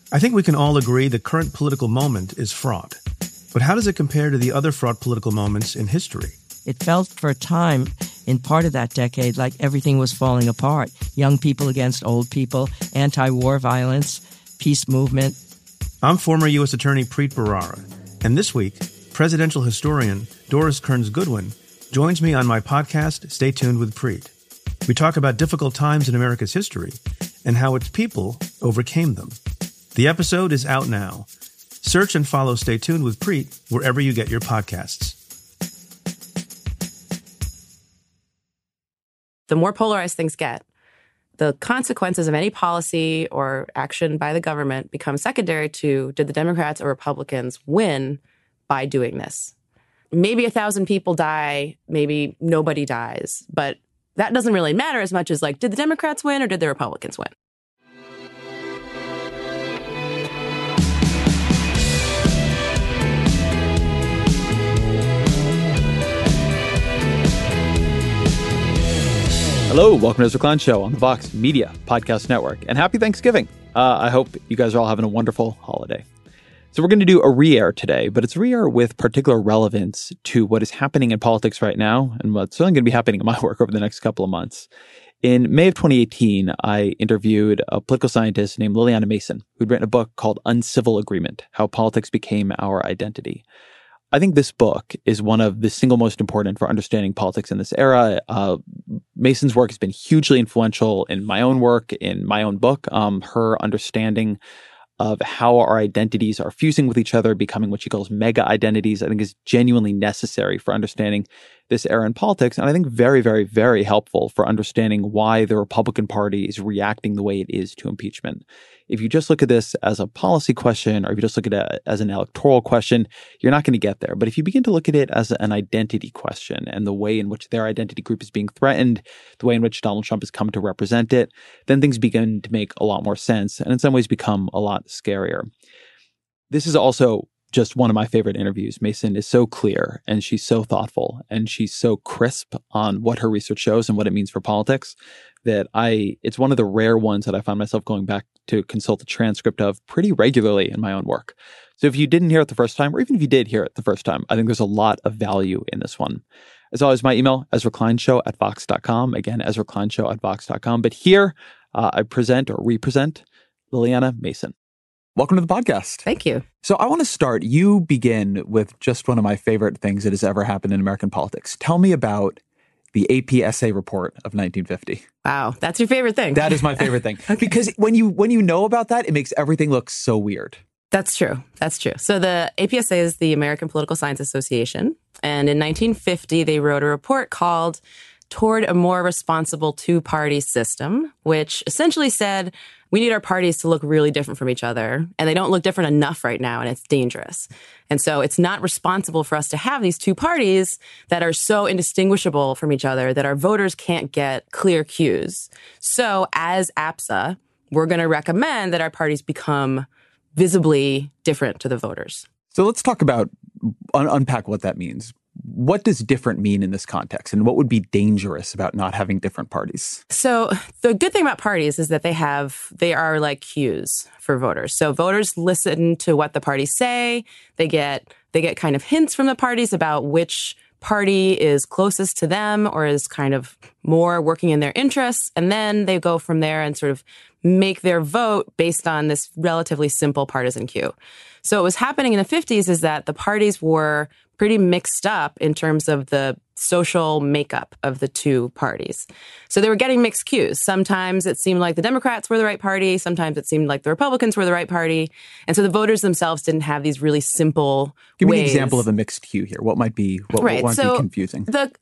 I think we can all agree the current political moment is fraught. But how does it compare to the other fraught political moments in history? It felt for a time, in part of that decade, like everything was falling apart. Young people against old people, anti-war violence, peace movement. I'm former U.S. Attorney Preet Bharara, and this week, presidential historian Doris Kearns Goodwin joins me on my podcast, Stay Tuned with Preet. We talk about difficult times in America's history and how its people overcame them. The episode is out now. Search and follow Stay Tuned with Preet wherever you get your podcasts. The more polarized things get, the consequences of any policy or action by the government become secondary to, did the Democrats or Republicans win by doing this? Maybe 1,000 people die, maybe nobody dies, but that doesn't really matter as much as, like, did the Democrats win or did the Republicans win? Hello, welcome to Ezra Klein Show on the Vox Media Podcast Network, and happy Thanksgiving. I hope you guys are all having a wonderful holiday. So we're going to do a re-air today, but it's a re-air with particular relevance to what is happening in politics right now and what's certainly going to be happening in my work over the next couple of months. In May of 2018, I interviewed a political scientist named Liliana Mason, who'd written a book called Uncivil Agreement: How Politics Became Our Identity. I think this book is one of the single most important for understanding politics in this era. Mason's work has been hugely influential in my own work, in my own book. Her understanding of how our identities are fusing with each other, becoming what she calls mega identities, I think is genuinely necessary for understanding this era in politics. And I think very, very, very helpful for understanding why the Republican Party is reacting the way it is to impeachment. If you just look at this as a policy question, or if you just look at it as an electoral question, you're not going to get there. But if you begin to look at it as an identity question and the way in which their identity group is being threatened, the way in which Donald Trump has come to represent it, then things begin to make a lot more sense and in some ways become a lot scarier. This is also just one of my favorite interviews. Mason is so clear and she's so thoughtful and she's so crisp on what her research shows and what it means for politics that it's one of the rare ones that I find myself going back to consult the transcript of pretty regularly in my own work. So if you didn't hear it the first time, or even if you did hear it the first time, I think there's a lot of value in this one. As always, my email, EzraKleinShow@Vox.com. Again, EzraKleinShow@Vox.com. But here I present or represent Liliana Mason. Welcome to the podcast. Thank you. So I want to start. You begin with just one of my favorite things that has ever happened in American politics. Tell me about the APSA report of 1950. Wow, that's your favorite thing. That is my favorite thing. Okay. Because when you know about that, it makes everything look so weird. That's true. That's true. So the APSA is the American Political Science Association. And in 1950, they wrote a report called Toward a More Responsible Two-Party System, which essentially said we need our parties to look really different from each other. And they don't look different enough right now, and it's dangerous. And so it's not responsible for us to have these two parties that are so indistinguishable from each other that our voters can't get clear cues. So as APSA, we're going to recommend that our parties become visibly different to the voters. So let's talk about, unpack what that means. What does different mean in this context? And what would be dangerous about not having different parties? So the good thing about parties is that they are like cues for voters. So voters listen to what the parties say. They get kind of hints from the parties about which party is closest to them or is kind of more working in their interests. And then they go from there and sort of make their vote based on this relatively simple partisan cue. So what was happening in the 50s is that the parties were pretty mixed up in terms of the social makeup of the two parties. So they were getting mixed cues. Sometimes it seemed like the Democrats were the right party. Sometimes it seemed like the Republicans were the right party. And so the voters themselves didn't have these really simple Give me ways. an example of a mixed cue here. What might be what might be confusing?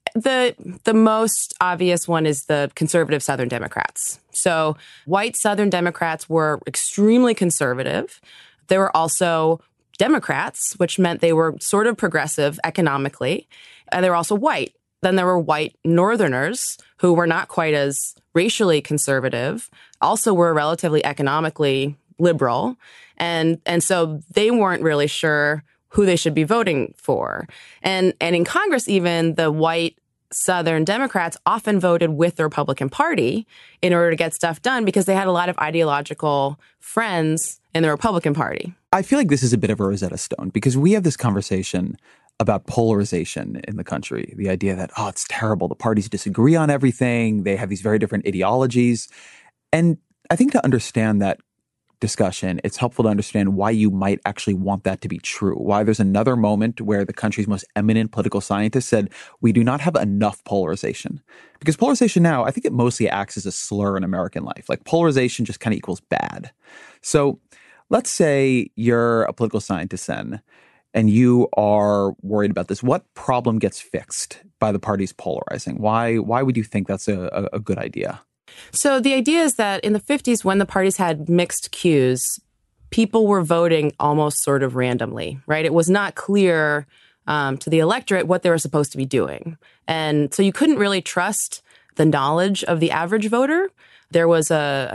The most obvious one is the conservative Southern Democrats. So white Southern Democrats were extremely conservative. There were also Democrats, which meant they were sort of progressive economically, and they were also white. Then there were white Northerners who were not quite as racially conservative, also were relatively economically liberal, and so they weren't really sure who they should be voting for. And in Congress, even the white Southern Democrats often voted with the Republican Party in order to get stuff done because they had a lot of ideological friends in the Republican Party. I feel like this is a bit of a Rosetta Stone because we have this conversation about polarization in the country. The idea that, oh, it's terrible. The parties disagree on everything. They have these very different ideologies. And I think to understand that discussion, it's helpful to understand why you might actually want that to be true. Why there's another moment where the country's most eminent political scientists said, we do not have enough polarization. Because polarization now, I think it mostly acts as a slur in American life. Like polarization just kind of equals bad. So let's say you're a political scientist then, and you are worried about this. What problem gets fixed by the parties polarizing? Why would you think that's a good idea? So the idea is that in the 50s, when the parties had mixed cues, people were voting almost sort of randomly, right? It was not clear to the electorate what they were supposed to be doing. And so you couldn't really trust the knowledge of the average voter. There was a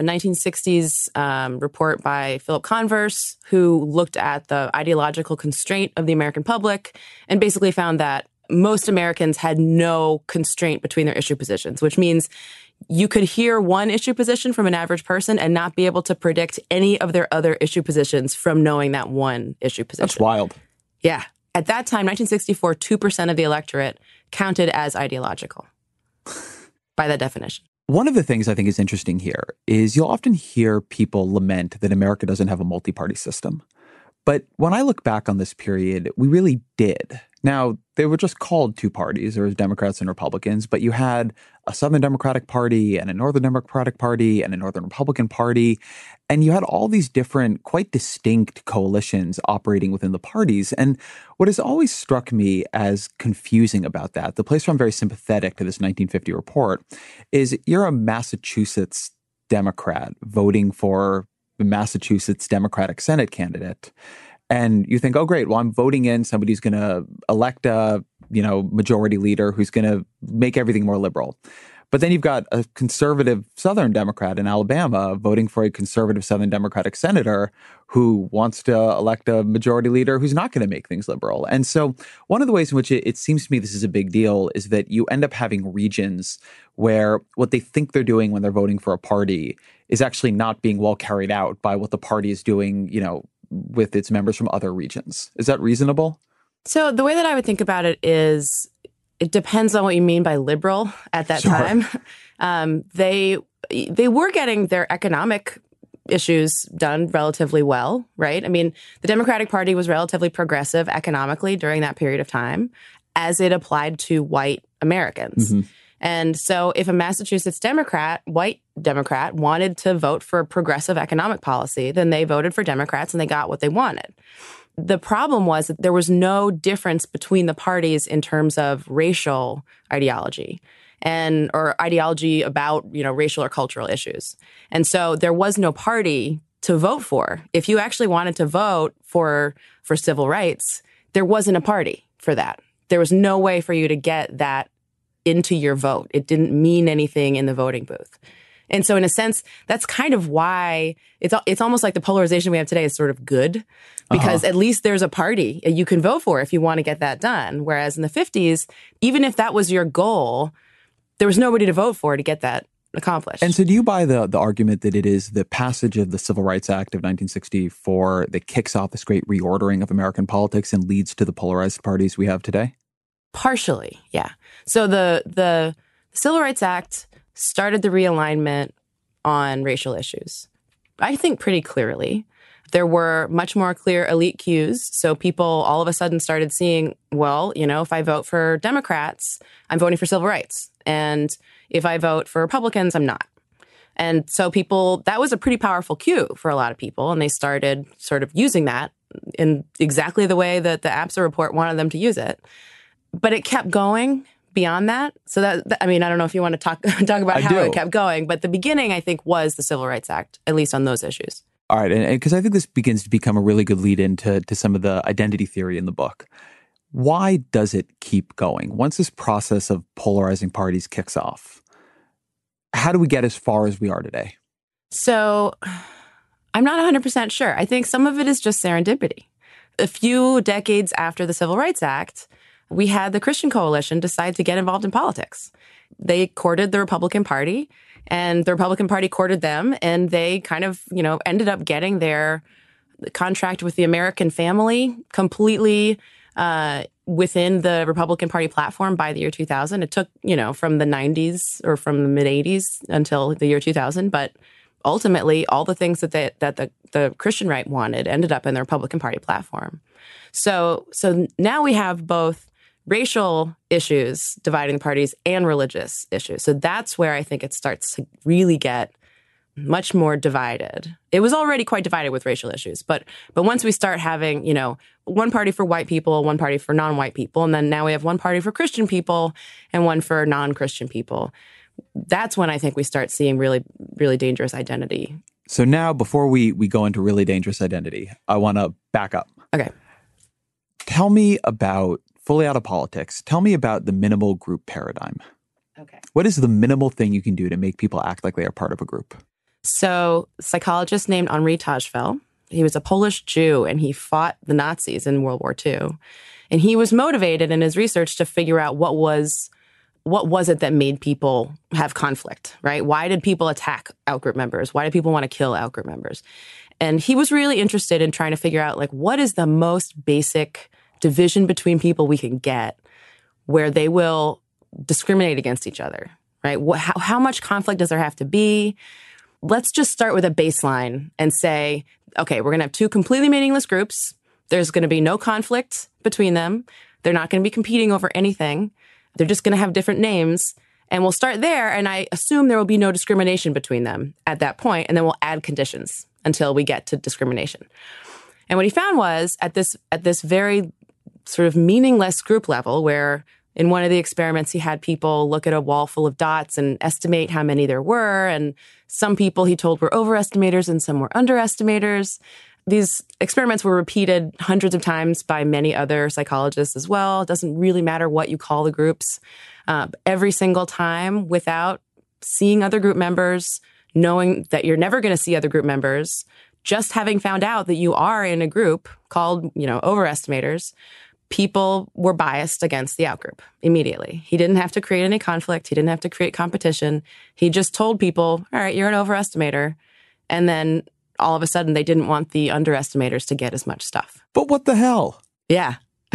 1960s report by Philip Converse who looked at the ideological constraint of the American public and basically found that most Americans had no constraint between their issue positions, which means you could hear one issue position from an average person and not be able to predict any of their other issue positions from knowing that one issue position. That's wild. Yeah. At that time, 1964, 2% of the electorate counted as ideological by that definition. One of the things I think is interesting here is you'll often hear people lament that America doesn't have a multi-party system. But when I look back on this period, we really did. Now, they were just called two parties. There was Democrats and Republicans, but you had a Southern Democratic Party and a Northern Democratic Party and a Northern Republican Party. And you had all these different, quite distinct coalitions operating within the parties. And what has always struck me as confusing about that, the place where I'm very sympathetic to this 1950 report, is you're a Massachusetts Democrat voting for the Massachusetts Democratic Senate candidate. And you think, oh, great, well, I'm voting in somebody who's going to elect a, majority leader who's going to make everything more liberal. But then you've got a conservative Southern Democrat in Alabama voting for a conservative Southern Democratic senator who wants to elect a majority leader who's not going to make things liberal. And so one of the ways in which it seems to me this is a big deal is that you end up having regions where what they think they're doing when they're voting for a party is actually not being well carried out by what the party is doing, with its members from other regions. Is that reasonable? So the way that I would think about it is it depends on what you mean by liberal at that time. They were getting their economic issues done relatively well, right? I mean, the Democratic Party was relatively progressive economically during that period of time as it applied to white Americans. Mm-hmm. And so if a Massachusetts white Democrat, wanted to vote for progressive economic policy, then they voted for Democrats and they got what they wanted. The problem was that there was no difference between the parties in terms of racial ideology or ideology about, racial or cultural issues. And so there was no party to vote for. If you actually wanted to vote for civil rights, there wasn't a party for that. There was no way for you to get that into your vote. It didn't mean anything in the voting booth. And so in a sense, that's kind of why it's almost like the polarization we have today is sort of good because at least there's a party you can vote for if you want to get that done. Whereas in the 50s, even if that was your goal, there was nobody to vote for to get that accomplished. And so do you buy the argument that it is the passage of the Civil Rights Act of 1964 that kicks off this great reordering of American politics and leads to the polarized parties we have today? Partially, yeah. So the Civil Rights Act started the realignment on racial issues. I think pretty clearly. There were much more clear elite cues. So people all of a sudden started seeing, well, if I vote for Democrats, I'm voting for civil rights. And if I vote for Republicans, I'm not. And so that was a pretty powerful cue for a lot of people. And they started sort of using that in exactly the way that the APSA report wanted them to use it. But it kept going beyond that. So I don't know if you want to talk about how it kept going, but the beginning, I think, was the Civil Rights Act, at least on those issues. All right. And because I think this begins to become a really good lead into some of the identity theory in the book. Why does it keep going? Once this process of polarizing parties kicks off, how do we get as far as we are today? So I'm not 100% sure. I think some of it is just serendipity. A few decades after the Civil Rights Act, we had the Christian Coalition decide to get involved in politics. They courted the Republican Party, and the Republican Party courted them, and they kind of, ended up getting their contract with the American family completely within the Republican Party platform by the year 2000. It took, from the 90s or from the mid 80s until the year 2000. But ultimately, all the things that the Christian right wanted ended up in the Republican Party platform. So now we have both racial issues dividing the parties and religious issues. So that's where I think it starts to really get much more divided. It was already quite divided with racial issues, but once we start having, one party for white people, one party for non-white people, and then now we have one party for Christian people and one for non-Christian people, that's when I think we start seeing really, really dangerous identity. So now, before we go into really dangerous identity, I want to back up. Okay. Tell me about, fully out of politics, tell me about the minimal group paradigm. Okay. What is the minimal thing you can do to make people act like they are part of a group? So, a psychologist named Henri Tajfel, he was a Polish Jew, and he fought the Nazis in World War II. And he was motivated in his research to figure out what was it that made people have conflict, right? Why did people attack outgroup members? Why did people want to kill outgroup members? And he was really interested in trying to figure out, what is the most basic division between people we can get where they will discriminate against each other, right? How much conflict does there have to be? Let's just start with a baseline and say, okay, we're going to have two completely meaningless groups. There's going to be no conflict between them. They're not going to be competing over anything. They're just going to have different names. And we'll start there. And I assume there will be no discrimination between them at that point. And then we'll add conditions until we get to discrimination. And what he found was at this very sort of meaningless group level, where in one of the experiments, he had people look at a wall full of dots and estimate how many there were. And some people he told were overestimators and some were underestimators. These experiments were repeated hundreds of times by many other psychologists as well. It doesn't really matter what you call the groups. Every single time, without seeing other group members, knowing that you're never going to see other group members, just having found out that you are in a group called, overestimators, people were biased against the outgroup immediately. He didn't have to create any conflict. He didn't have to create competition. He just told people, all right, you're an overestimator. And then all of a sudden, they didn't want the underestimators to get as much stuff. But what the hell? Yeah.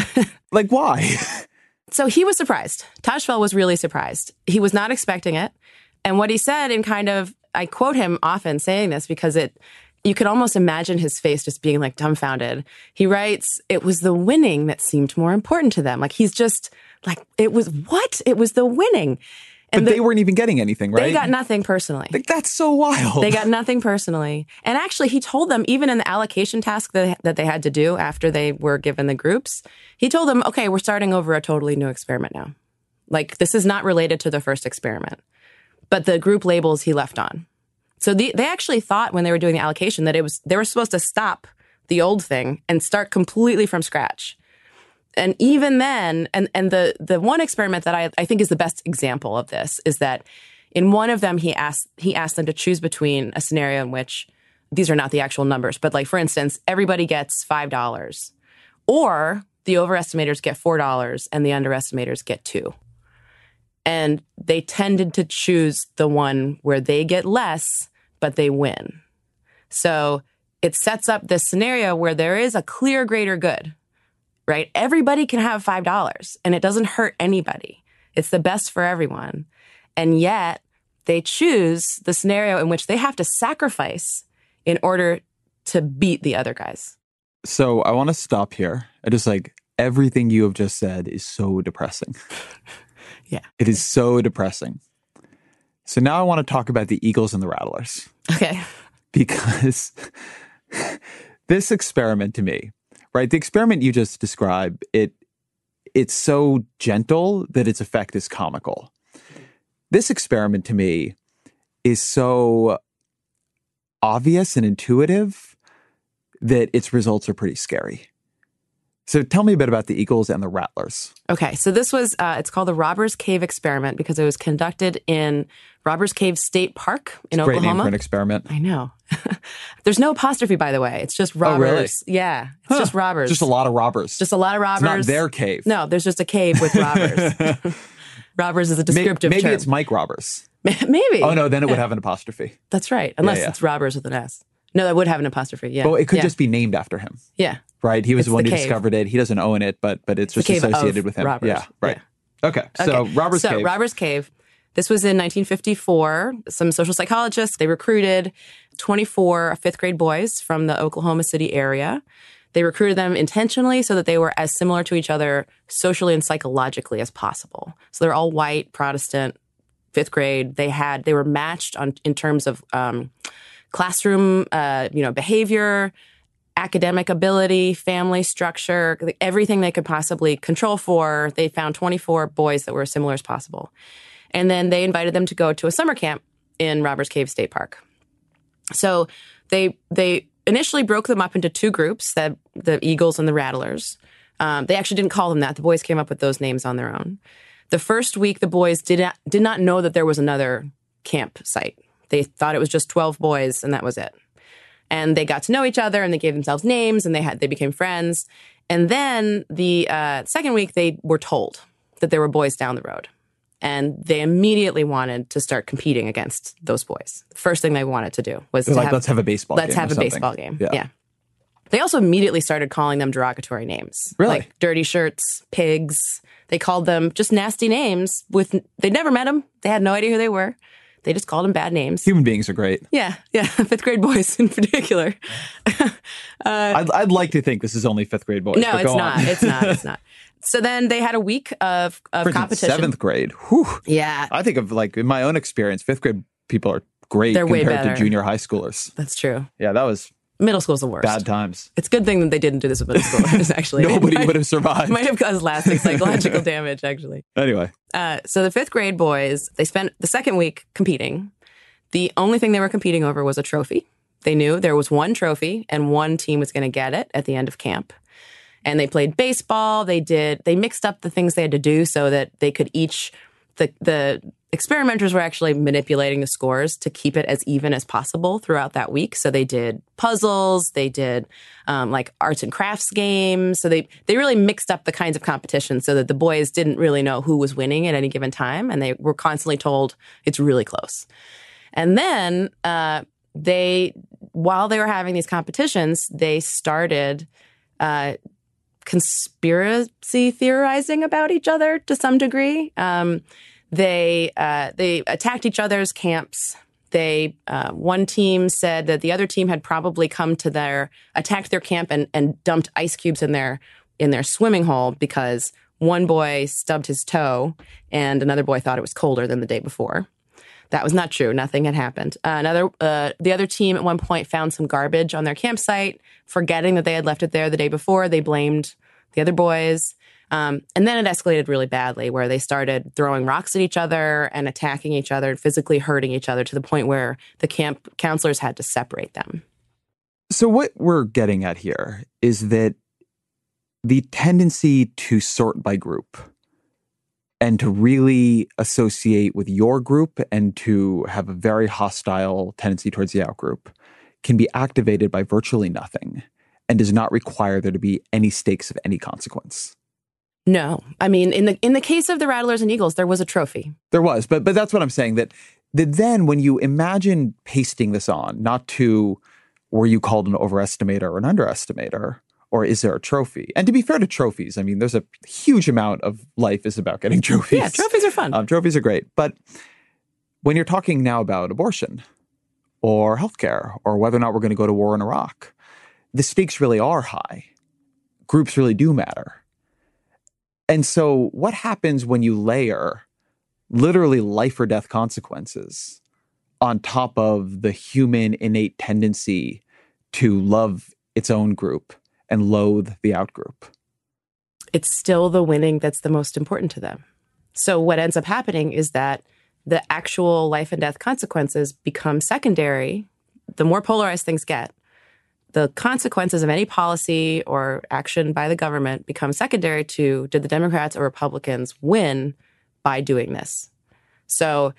Why? So he was surprised. Tajfel was really surprised. He was not expecting it. And what he said I quote him often saying this because you could almost imagine his face just being dumbfounded. He writes, it was the winning that seemed more important to them. He's just it was what? It was the winning. And but they weren't even getting anything, right? They got nothing personally. That's so wild. They got nothing personally. And actually, he told them, even in the allocation task that they had to do after they were given the groups, he told them, okay, we're starting over a totally new experiment now. This is not related to the first experiment. But the group labels he left on. So they actually thought when they were doing the allocation that they were supposed to stop the old thing and start completely from scratch. And even then, and the one experiment that I think is the best example of this is that in one of them, he asked them to choose between a scenario in which, these are not the actual numbers, but for instance, everybody gets $5 or the overestimators get $4 and the underestimators get $2. And they tended to choose the one where they get less, but they win. So it sets up this scenario where there is a clear greater good, right? Everybody can have $5 and it doesn't hurt anybody. It's the best for everyone. And yet they choose the scenario in which they have to sacrifice in order to beat the other guys. So I want to stop here. I just everything you have just said is so depressing. Yeah. It is so depressing. So now I want to talk about the Eagles and the Rattlers. Okay. Because this experiment to me, right? The experiment you just described, it's so gentle that its effect is comical. This experiment to me is so obvious and intuitive that its results are pretty scary. So tell me a bit about the Eagles and the Rattlers. Okay, so this was, it's called the Robbers Cave Experiment because it was conducted in Robbers Cave State Park in Great name Oklahoma. for an experiment. I know. There's no apostrophe, by the way. It's just robbers. Oh, really? Yeah. It's just robbers. Just a lot of robbers. Just a lot of robbers. It's not their cave. No, there's just a cave with robbers. Robbers is a descriptive maybe term. it's Mike Robbers. Maybe. Oh, no, then it would have an apostrophe. That's right. Unless yeah. it's robbers with an S. No, that would have an apostrophe. Yeah. Well, it could Yeah. just be named after him. Yeah. Right? He was It's the one the who cave. discovered it. He doesn't own it, but it's just cave of associated with him. robbers. Yeah, right. Yeah. Okay. So Robbers Cave. Robbers Cave. This was in 1954. Some social psychologists, they recruited 24 fifth grade boys from the Oklahoma City area. They recruited them intentionally so that they were as similar to each other socially and psychologically as possible. So they're all white, Protestant, fifth grade. They were matched in terms of classroom, behavior, academic ability, family structure, everything they could possibly control for. They found 24 boys that were as similar as possible. And then they invited them to go to a summer camp in Robbers Cave State Park. So they initially broke them up into two groups, the Eagles and the Rattlers. They actually didn't call them that. The boys came up with those names on their own. The first week, the boys did not know that there was another campsite. They thought it was just 12 boys, and that was it. And they got to know each other, and they gave themselves names, and they became friends. And then the second week, they were told that there were boys down the road. And they immediately wanted to start competing against those boys. The first thing they wanted to do was let's have a baseball game. Let's have a something. baseball game. Yeah. Yeah. They also immediately started calling them derogatory names. Really? Like dirty shirts, pigs. They called them just nasty names. They'd never met them. They had no idea who they were. They just called them bad names. Human beings are great. Yeah. Fifth grade boys in particular. I'd like to think this is only fifth grade boys. No, but it's go not. on. It's not. So then they had a week of For instance, competition. seventh grade. Whew. Yeah, I think of in my own experience, fifth grade people are great They're way compared to better. junior high schoolers. that's true. Yeah, that was Middle school's the worst. bad times. It's a good thing that they didn't do this with middle schoolers, actually. Nobody It would have survived. might have caused lasting psychological damage, actually. Anyway, So the fifth grade boys, they spent the second week competing. The only thing they were competing over was a trophy. They knew there was one trophy and one team was going to get it at the end of camp. And they played baseball. They mixed up the things they had to do so that they could the experimenters were actually manipulating the scores to keep it as even as possible throughout that week. So they did puzzles. They did arts and crafts games. So they really mixed up the kinds of competition so that the boys didn't really know who was winning at any given time. And they were constantly told it's really close. And then while they were having these competitions, they started conspiracy theorizing about each other to some degree. They attacked each other's camps. One team said that the other team had probably attacked their camp and dumped ice cubes in their swimming hole because one boy stubbed his toe and another boy thought it was colder than the day before. That was not true. Nothing had happened. The other team at one point found some garbage on their campsite, forgetting that they had left it there the day before. They blamed the other boys. And then it escalated really badly where they started throwing rocks at each other and attacking each other and physically hurting each other to the point where the camp counselors had to separate them. so what we're getting at here is that the tendency to sort by group and to really associate with your group and to have a very hostile tendency towards the outgroup can be activated by virtually nothing and does not require there to be any stakes of any consequence. No. I mean, in the case of the Rattlers and Eagles, there was a trophy. There was, but that's what I'm saying, that then when you imagine pasting this on, not to were you called an overestimator or an underestimator, or is there a trophy? And to be fair to trophies, I mean, there's a huge amount of life is about getting trophies. Yeah, trophies are fun. Trophies are great. But when you're talking now about abortion or healthcare or whether or not we're going to go to war in Iraq, the stakes really are high. Groups really do matter. And so what happens when you layer literally life or death consequences on top of the human innate tendency to love its own group and loathe the outgroup? It's still the winning that's the most important to them. So what ends up happening is that the actual life and death consequences become secondary. The more polarized things get, the consequences of any policy or action by the government become secondary to did the Democrats or Republicans win by doing this. So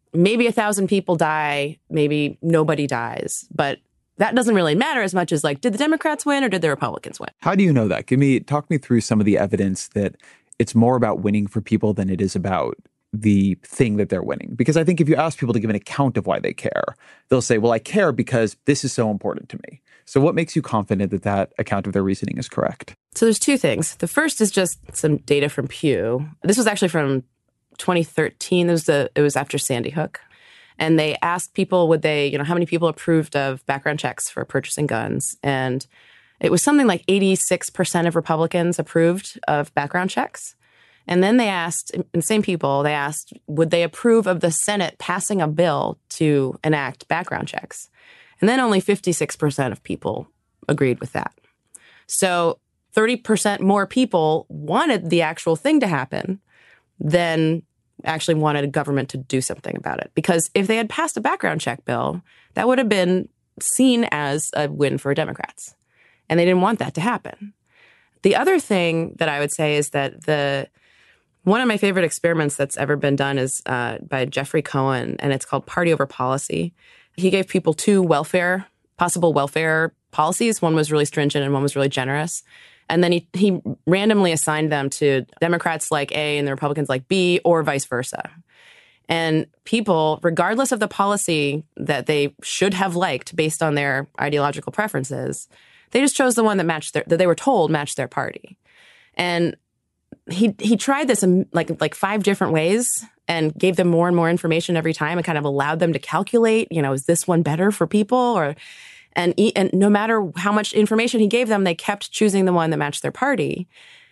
maybe 1,000 people die, maybe nobody dies. But that doesn't really matter as much as like, did the Democrats win or did the Republicans win? How do you know that? Talk me through some of the evidence that it's more about winning for people than it is about the thing that they're winning. Because I think if you ask people to give an account of why they care, they'll say, well, I care because this is so important to me. So what makes you confident that that account of their reasoning is correct? So there's two things. The first is just some data from Pew. This was actually from 2013. It was after Sandy Hook. And they asked people, how many people approved of background checks for purchasing guns? And it was something like 86% of Republicans approved of background checks. And then they asked, and same people, they asked, would they approve of the Senate passing a bill to enact background checks? And then only 56% of people agreed with that. So 30% more people wanted the actual thing to happen than actually wanted a government to do something about it. Because if they had passed a background check bill, that would have been seen as a win for Democrats. And they didn't want that to happen. The other thing that I would say is that one of my favorite experiments that's ever been done is by Jeffrey Cohen, and it's called Party Over Policy. He gave people two possible welfare policies. One was really stringent and one was really generous. And then he randomly assigned them to Democrats like A and the Republicans like B, or vice versa. And people, regardless of the policy that they should have liked based on their ideological preferences, they just chose the one that they were told matched their party. And he tried this in like 5 different ways and gave them more and more information every time and kind of allowed them to calculate, is this one better for people? And no matter how much information he gave them, they kept choosing the one that matched their party,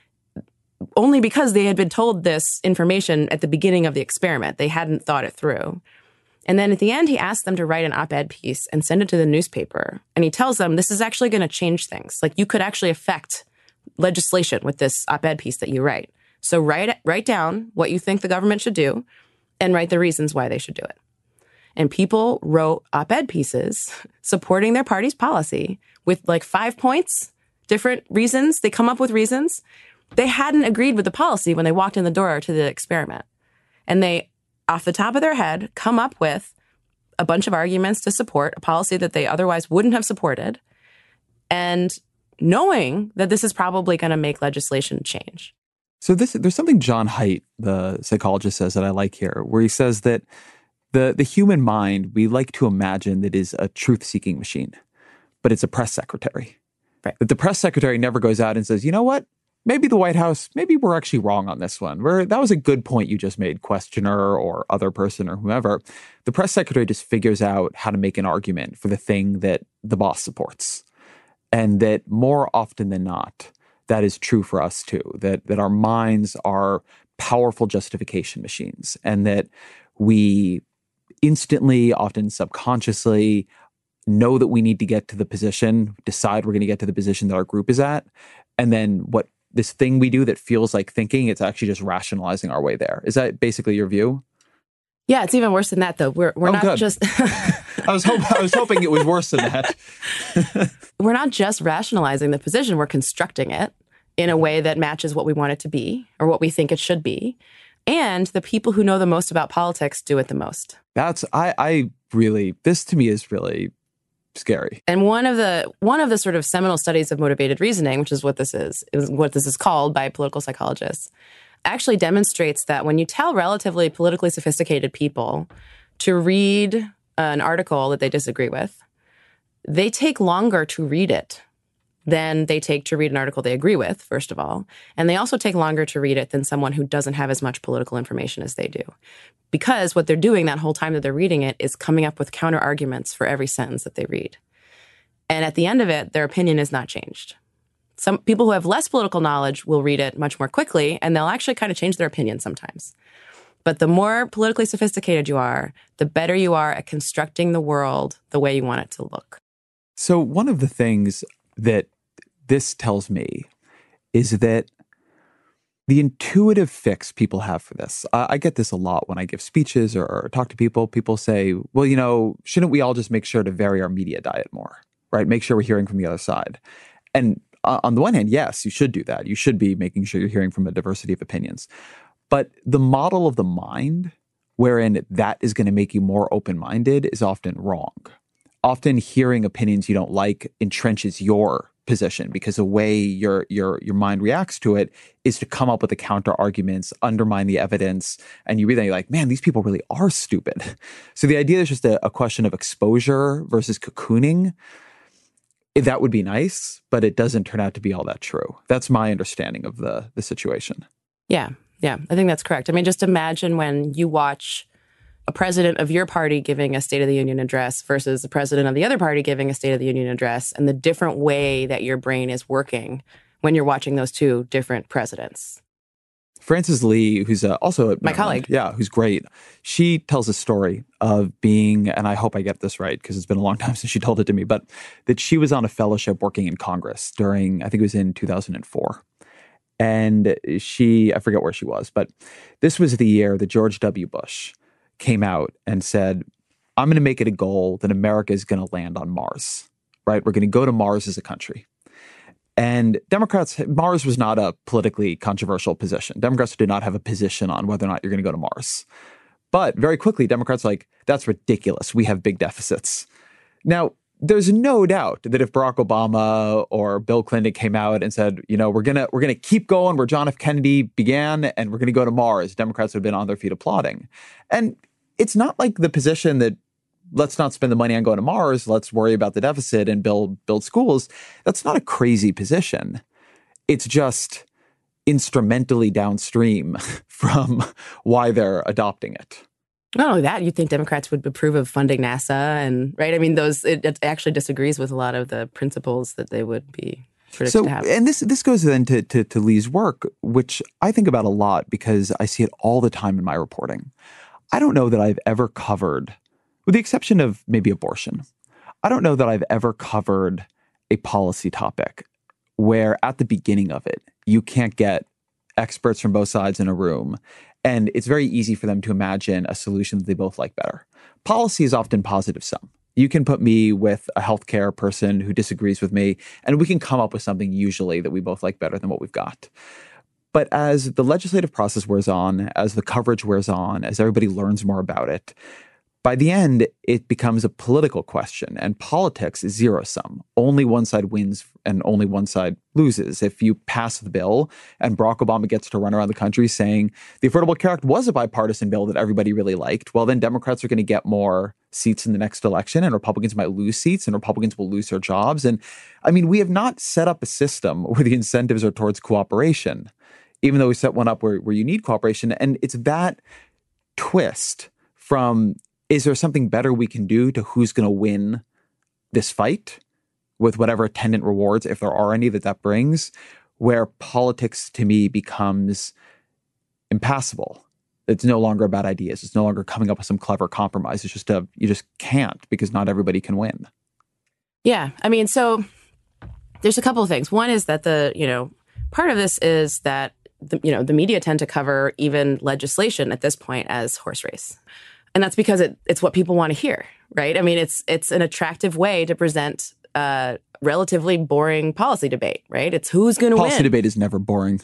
only because they had been told this information at the beginning of the experiment. They hadn't thought it through. And then at the end, he asked them to write an op-ed piece and send it to the newspaper. And he tells them, this is actually going to change things. Like, you could actually affect legislation with this op-ed piece that you write. So write down what you think the government should do and write the reasons why they should do it. And people wrote op-ed pieces supporting their party's policy with like 5 points, different reasons. They come up with reasons. They hadn't agreed with the policy when they walked in the door to the experiment. And they, off the top of their head, come up with a bunch of arguments to support a policy that they otherwise wouldn't have supported, and knowing that this is probably going to make legislation change. So there's something John Haidt, the psychologist, says that I like here, where he says that the human mind, we like to imagine that is a truth-seeking machine, but it's a press secretary. Right. That the press secretary never goes out and says, you know what? Maybe the White House, maybe we're actually wrong on this one. That was a good point you just made, questioner or other person or whomever. The press secretary just figures out how to make an argument for the thing that the boss supports. And that more often than not, that is true for us too, that our minds are powerful justification machines, and that we instantly, often subconsciously, know that we need to get to the position, decide we're going to get to the position that our group is at, and then what this thing we do that feels like thinking, it's actually just rationalizing our way there. Is that basically your view? Yeah, it's even worse than that, though. We're not good. just... I was hoping it was worse than that. We're not just rationalizing the position. We're constructing it in a way that matches what we want it to be or what we think it should be. And the people who know the most about politics do it the most. This to me is really scary. And one of the sort of seminal studies of motivated reasoning, which is what this is what this is called by political psychologists, actually demonstrates that when you tell relatively politically sophisticated people to read an article that they disagree with, they take longer to read it than they take to read an article they agree with, first of all. And they also take longer to read it than someone who doesn't have as much political information as they do. Because what they're doing that whole time that they're reading it is coming up with counter arguments for every sentence that they read. And at the end of it, their opinion is not changed. Some people who have less political knowledge will read it much more quickly, and they'll actually kind of change their opinion sometimes. But the more politically sophisticated you are, the better you are at constructing the world the way you want it to look. So one of the things that this tells me is that the intuitive fix people have for this, I get this a lot when I give speeches or talk to people. People say, well, shouldn't we all just make sure to vary our media diet more, right? Make sure we're hearing from the other side. And on the one hand, yes, you should do that. You should be making sure you're hearing from a diversity of opinions. But the model of the mind wherein that is going to make you more open-minded is often wrong. Often hearing opinions you don't like entrenches your position because the way your mind reacts to it is to come up with the counter arguments, undermine the evidence, and you read that and you're like, man, these people really are stupid. So the idea is just a question of exposure versus cocooning. That would be nice, but it doesn't turn out to be all that true. That's my understanding of the situation. Yeah, I think that's correct. I mean, just imagine when you watch a president of your party giving a State of the Union address versus the president of the other party giving a State of the Union address, and the different way that your brain is working when you're watching those two different presidents. Frances Lee, who's also at my Maryland, colleague, yeah, who's great. She tells a story of being, and I hope I get this right because it's been a long time since she told it to me, but that she was on a fellowship working in Congress during, I think it was in 2004. And I forget where she was, but this was the year that George W. Bush came out and said, I'm going to make it a goal that America is going to land on Mars, right? We're going to go to Mars as a country. And Democrats, Mars was not a politically controversial position. Democrats did not have a position on whether or not you're going to go to Mars. But very quickly, Democrats are like, that's ridiculous. We have big deficits. Now, there's no doubt that if Barack Obama or Bill Clinton came out and said, we're gonna keep going where John F. Kennedy began and we're gonna go to Mars, Democrats would have been on their feet applauding. And it's not like the position that let's not spend the money on going to Mars, let's worry about the deficit and build schools. That's not a crazy position. It's just instrumentally downstream from why they're adopting it. Not only that, you'd think Democrats would approve of funding NASA and, right? I mean, it actually disagrees with a lot of the principles that they would be predicted to have. And this goes then to Lee's work, which I think about a lot because I see it all the time in my reporting. I don't know that I've ever covered, with the exception of maybe abortion, I don't know that I've ever covered a policy topic where at the beginning of it, you can't get experts from both sides in a room. And it's very easy for them to imagine a solution that they both like better. Policy is often positive sum. You can put me with a healthcare person who disagrees with me, and we can come up with something usually that we both like better than what we've got. But as the legislative process wears on, as the coverage wears on, as everybody learns more about it, by the end, it becomes a political question, and politics is zero sum. Only one side wins and only one side loses. If you pass the bill and Barack Obama gets to run around the country saying the Affordable Care Act was a bipartisan bill that everybody really liked, well, then Democrats are going to get more seats in the next election and Republicans might lose seats and Republicans will lose their jobs. And I mean, we have not set up a system where the incentives are towards cooperation, even though we set one up where you need cooperation. And it's that twist from, is there something better we can do to who's going to win this fight with whatever attendant rewards, if there are any, that brings, where politics to me becomes impassable. It's no longer about ideas. It's no longer coming up with some clever compromise. It's just you just can't because not everybody can win. Yeah. I mean, so there's a couple of things. One is that part of this is that the media tend to cover even legislation at this point as horse race. And that's because it's what people want to hear, right? I mean, it's an attractive way to present a relatively boring policy debate, right? It's who's going to win. Policy debate is never boring.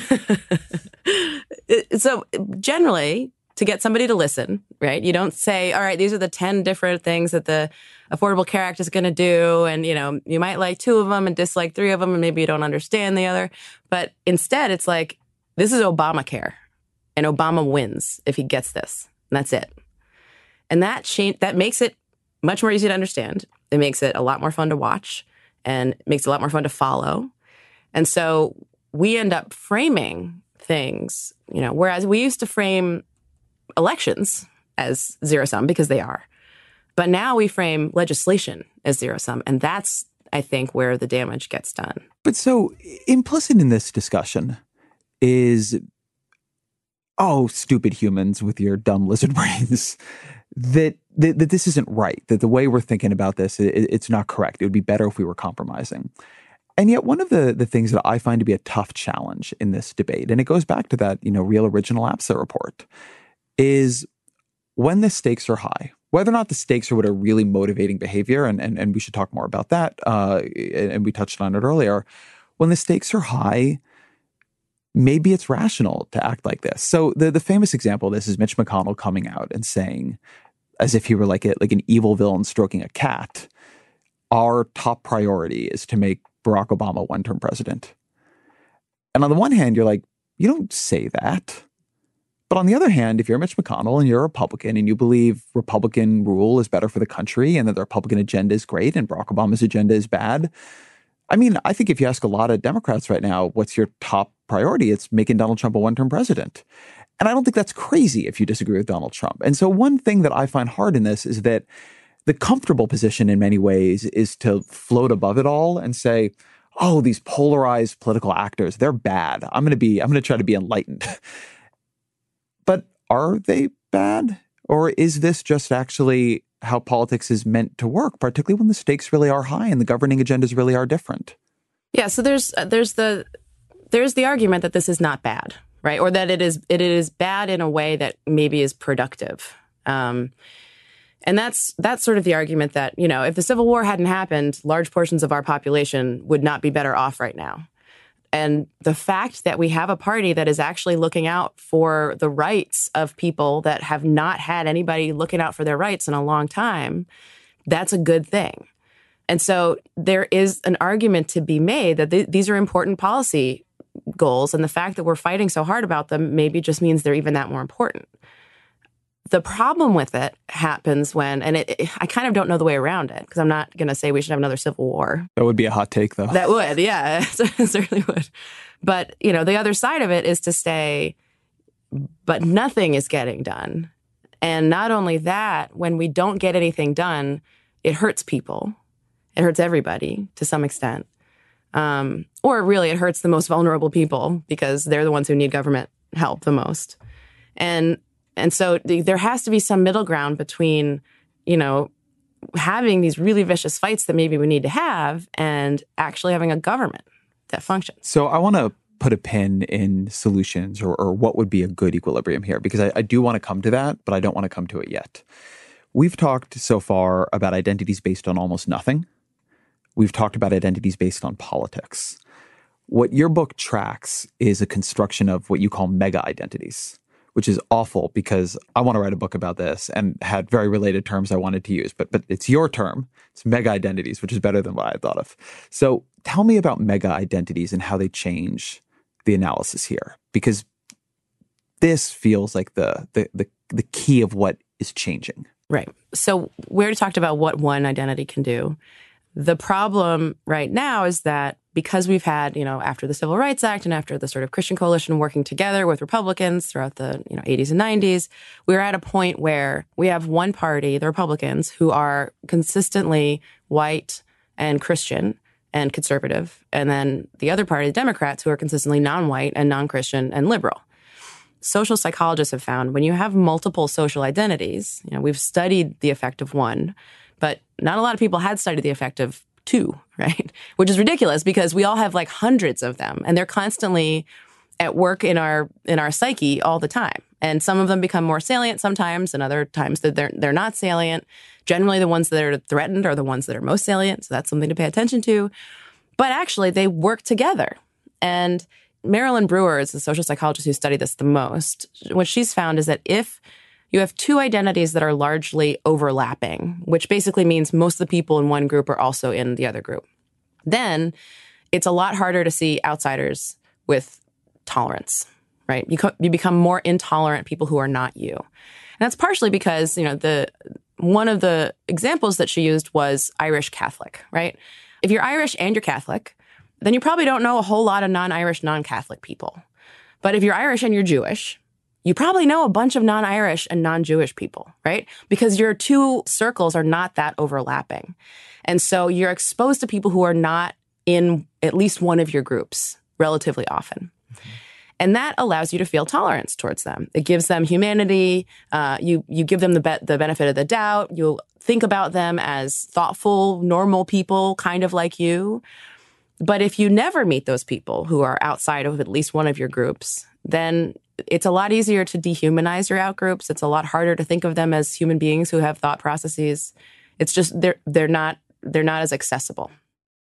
So generally, to get somebody to listen, right, you don't say, all right, these are the 10 different things that the Affordable Care Act is going to do. And, you might like 2 of them and dislike 3 of them, and maybe you don't understand the other. But instead, it's like, this is Obamacare, and Obama wins if he gets this. And that's it. And that makes it much more easy to understand. It makes it a lot more fun to watch and makes it a lot more fun to follow. And so we end up framing things, whereas we used to frame elections as zero sum because they are. But now we frame legislation as zero sum. And that's, I think, where the damage gets done. But so implicit in this discussion is, oh, stupid humans with your dumb lizard brains. That this isn't right, that the way we're thinking about this, it's not correct. It would be better if we were compromising. And yet one of the things that I find to be a tough challenge in this debate, and it goes back to that, Real Original APSA report, is when the stakes are high, whether or not the stakes are what are really motivating behavior, and we should talk more about that, and we touched on it earlier, when the stakes are high, maybe it's rational to act like this. So the famous example of this is Mitch McConnell coming out and saying, as if he were like an evil villain stroking a cat, our top priority is to make Barack Obama one-term president. And on the one hand, you're like, you don't say that. But on the other hand, if you're Mitch McConnell and you're a Republican and you believe Republican rule is better for the country and that the Republican agenda is great and Barack Obama's agenda is bad, I mean, I think if you ask a lot of Democrats right now, what's your top priority? It's making Donald Trump a one-term president. And I don't think that's crazy if you disagree with Donald Trump. And so one thing that I find hard in this is that the comfortable position in many ways is to float above it all and say, oh, these polarized political actors, they're bad. I'm going to try to be enlightened. But are they bad? Or is this just actually how politics is meant to work, particularly when the stakes really are high and the governing agendas really are different? Yeah, so there's the argument that this is not bad, right? Or that it is bad in a way that maybe is productive. And that's sort of the argument that, if the Civil War hadn't happened, large portions of our population would not be better off right now. And the fact that we have a party that is actually looking out for the rights of people that have not had anybody looking out for their rights in a long time, that's a good thing. And so there is an argument to be made that these are important policy goals. And the fact that we're fighting so hard about them maybe just means they're even that more important. The problem with it happens when, and I kind of don't know the way around it, because I'm not going to say we should have another civil war. That would be a hot take, though. That would, yeah, it certainly would. But, the other side of it is to say, but nothing is getting done. And not only that, when we don't get anything done, it hurts people. It hurts everybody to some extent. Or really, it hurts the most vulnerable people because they're the ones who need government help the most. And so there has to be some middle ground between, having these really vicious fights that maybe we need to have and actually having a government that functions. So I want to put a pin in solutions or what would be a good equilibrium here, because I do want to come to that, but I don't want to come to it yet. We've talked so far about identities based on almost nothing. We've talked about identities based on politics. What your book tracks is a construction of what you call mega identities, which is awful because I want to write a book about this and had very related terms I wanted to use. But it's your term. It's mega identities, which is better than what I thought of. So tell me about mega identities and how they change the analysis here, because this feels like the key of what is changing. Right. So we already talked about what one identity can do. The problem right now is that because we've had, after the Civil Rights Act and after the sort of Christian coalition working together with Republicans throughout the 80s and 90s, we're at a point where we have one party, the Republicans, who are consistently white and Christian and conservative, and then the other party, the Democrats, who are consistently non-white and non-Christian and liberal. Social psychologists have found when you have multiple social identities, we've studied the effect of one, but not a lot of people had studied the effect of two, right? Which is ridiculous because we all have like hundreds of them and they're constantly at work in our psyche all the time. And some of them become more salient sometimes and other times that they're not salient. Generally, the ones that are threatened are the ones that are most salient. So that's something to pay attention to. But actually, they work together. And Marilyn Brewer is the social psychologist who studied this the most. What she's found is that if you have two identities that are largely overlapping, which basically means most of the people in one group are also in the other group, then it's a lot harder to see outsiders with tolerance, right? You become more intolerant people who are not you. And that's partially because, one of the examples that she used was Irish Catholic, right? If you're Irish and you're Catholic, then you probably don't know a whole lot of non-Irish, non-Catholic people. But if you're Irish and you're Jewish, you probably know a bunch of non-Irish and non-Jewish people, right? Because your two circles are not that overlapping. And so you're exposed to people who are not in at least one of your groups relatively often. Mm-hmm. And that allows you to feel tolerance towards them. It gives them humanity. You give them the benefit of the doubt. You'll think about them as thoughtful, normal people, kind of like you. But if you never meet those people who are outside of at least one of your groups, then it's a lot easier to dehumanize your outgroups. It's a lot harder to think of them as human beings who have thought processes. It's just they're not as accessible.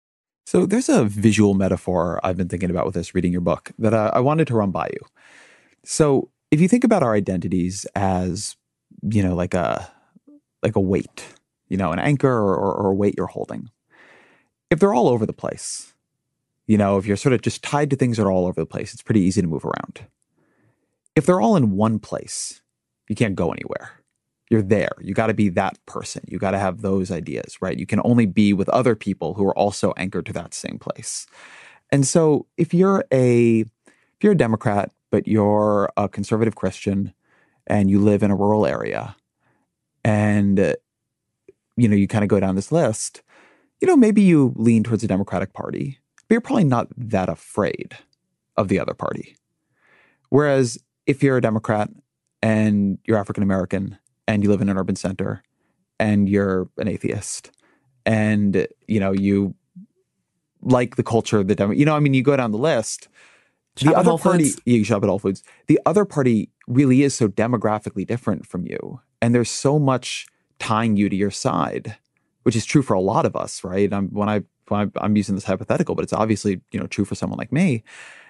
So there's a visual metaphor I've been thinking about with this, reading your book, that I wanted to run by you. So if you think about our identities as, like a weight, an anchor or a weight you're holding, if they're all over the place, if you're sort of just tied to things that are all over the place, it's pretty easy to move around. If they're all in one place, you can't go anywhere. You're there. You got to be that person. You got to have those ideas, right? You can only be with other people who are also anchored to that same place. And so if you're a Democrat, but you're a conservative Christian and you live in a rural area and, you kind of go down this list, maybe you lean towards the Democratic Party, but you're probably not that afraid of the other party. Whereas if you're a Democrat and you're African American and you live in an urban center and you're an atheist and, you like the culture of the you go down the list. Shop the at other Whole party, Foods. you shop at Whole Foods. The other party really is so demographically different from you. And there's so much tying you to your side, which is true for a lot of us, right? I'm using this hypothetical, but it's obviously, true for someone like me.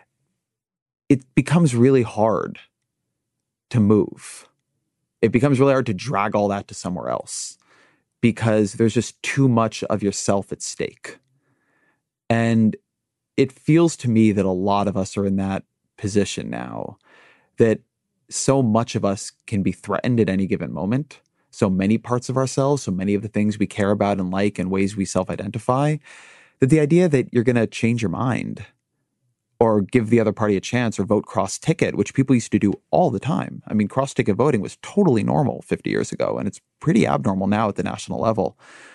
It becomes really hard to move. It becomes really hard to drag all that to somewhere else because there's just too much of yourself at stake. And it feels to me that a lot of us are in that position now, that so much of us can be threatened at any given moment. So many parts of ourselves, so many of the things we care about and like and ways we self-identify, that the idea that you're going to change your mind or give the other party a chance or vote cross-ticket, which people used to do all the time. I mean, cross-ticket voting was totally normal 50 years ago, and it's pretty abnormal now at the national level.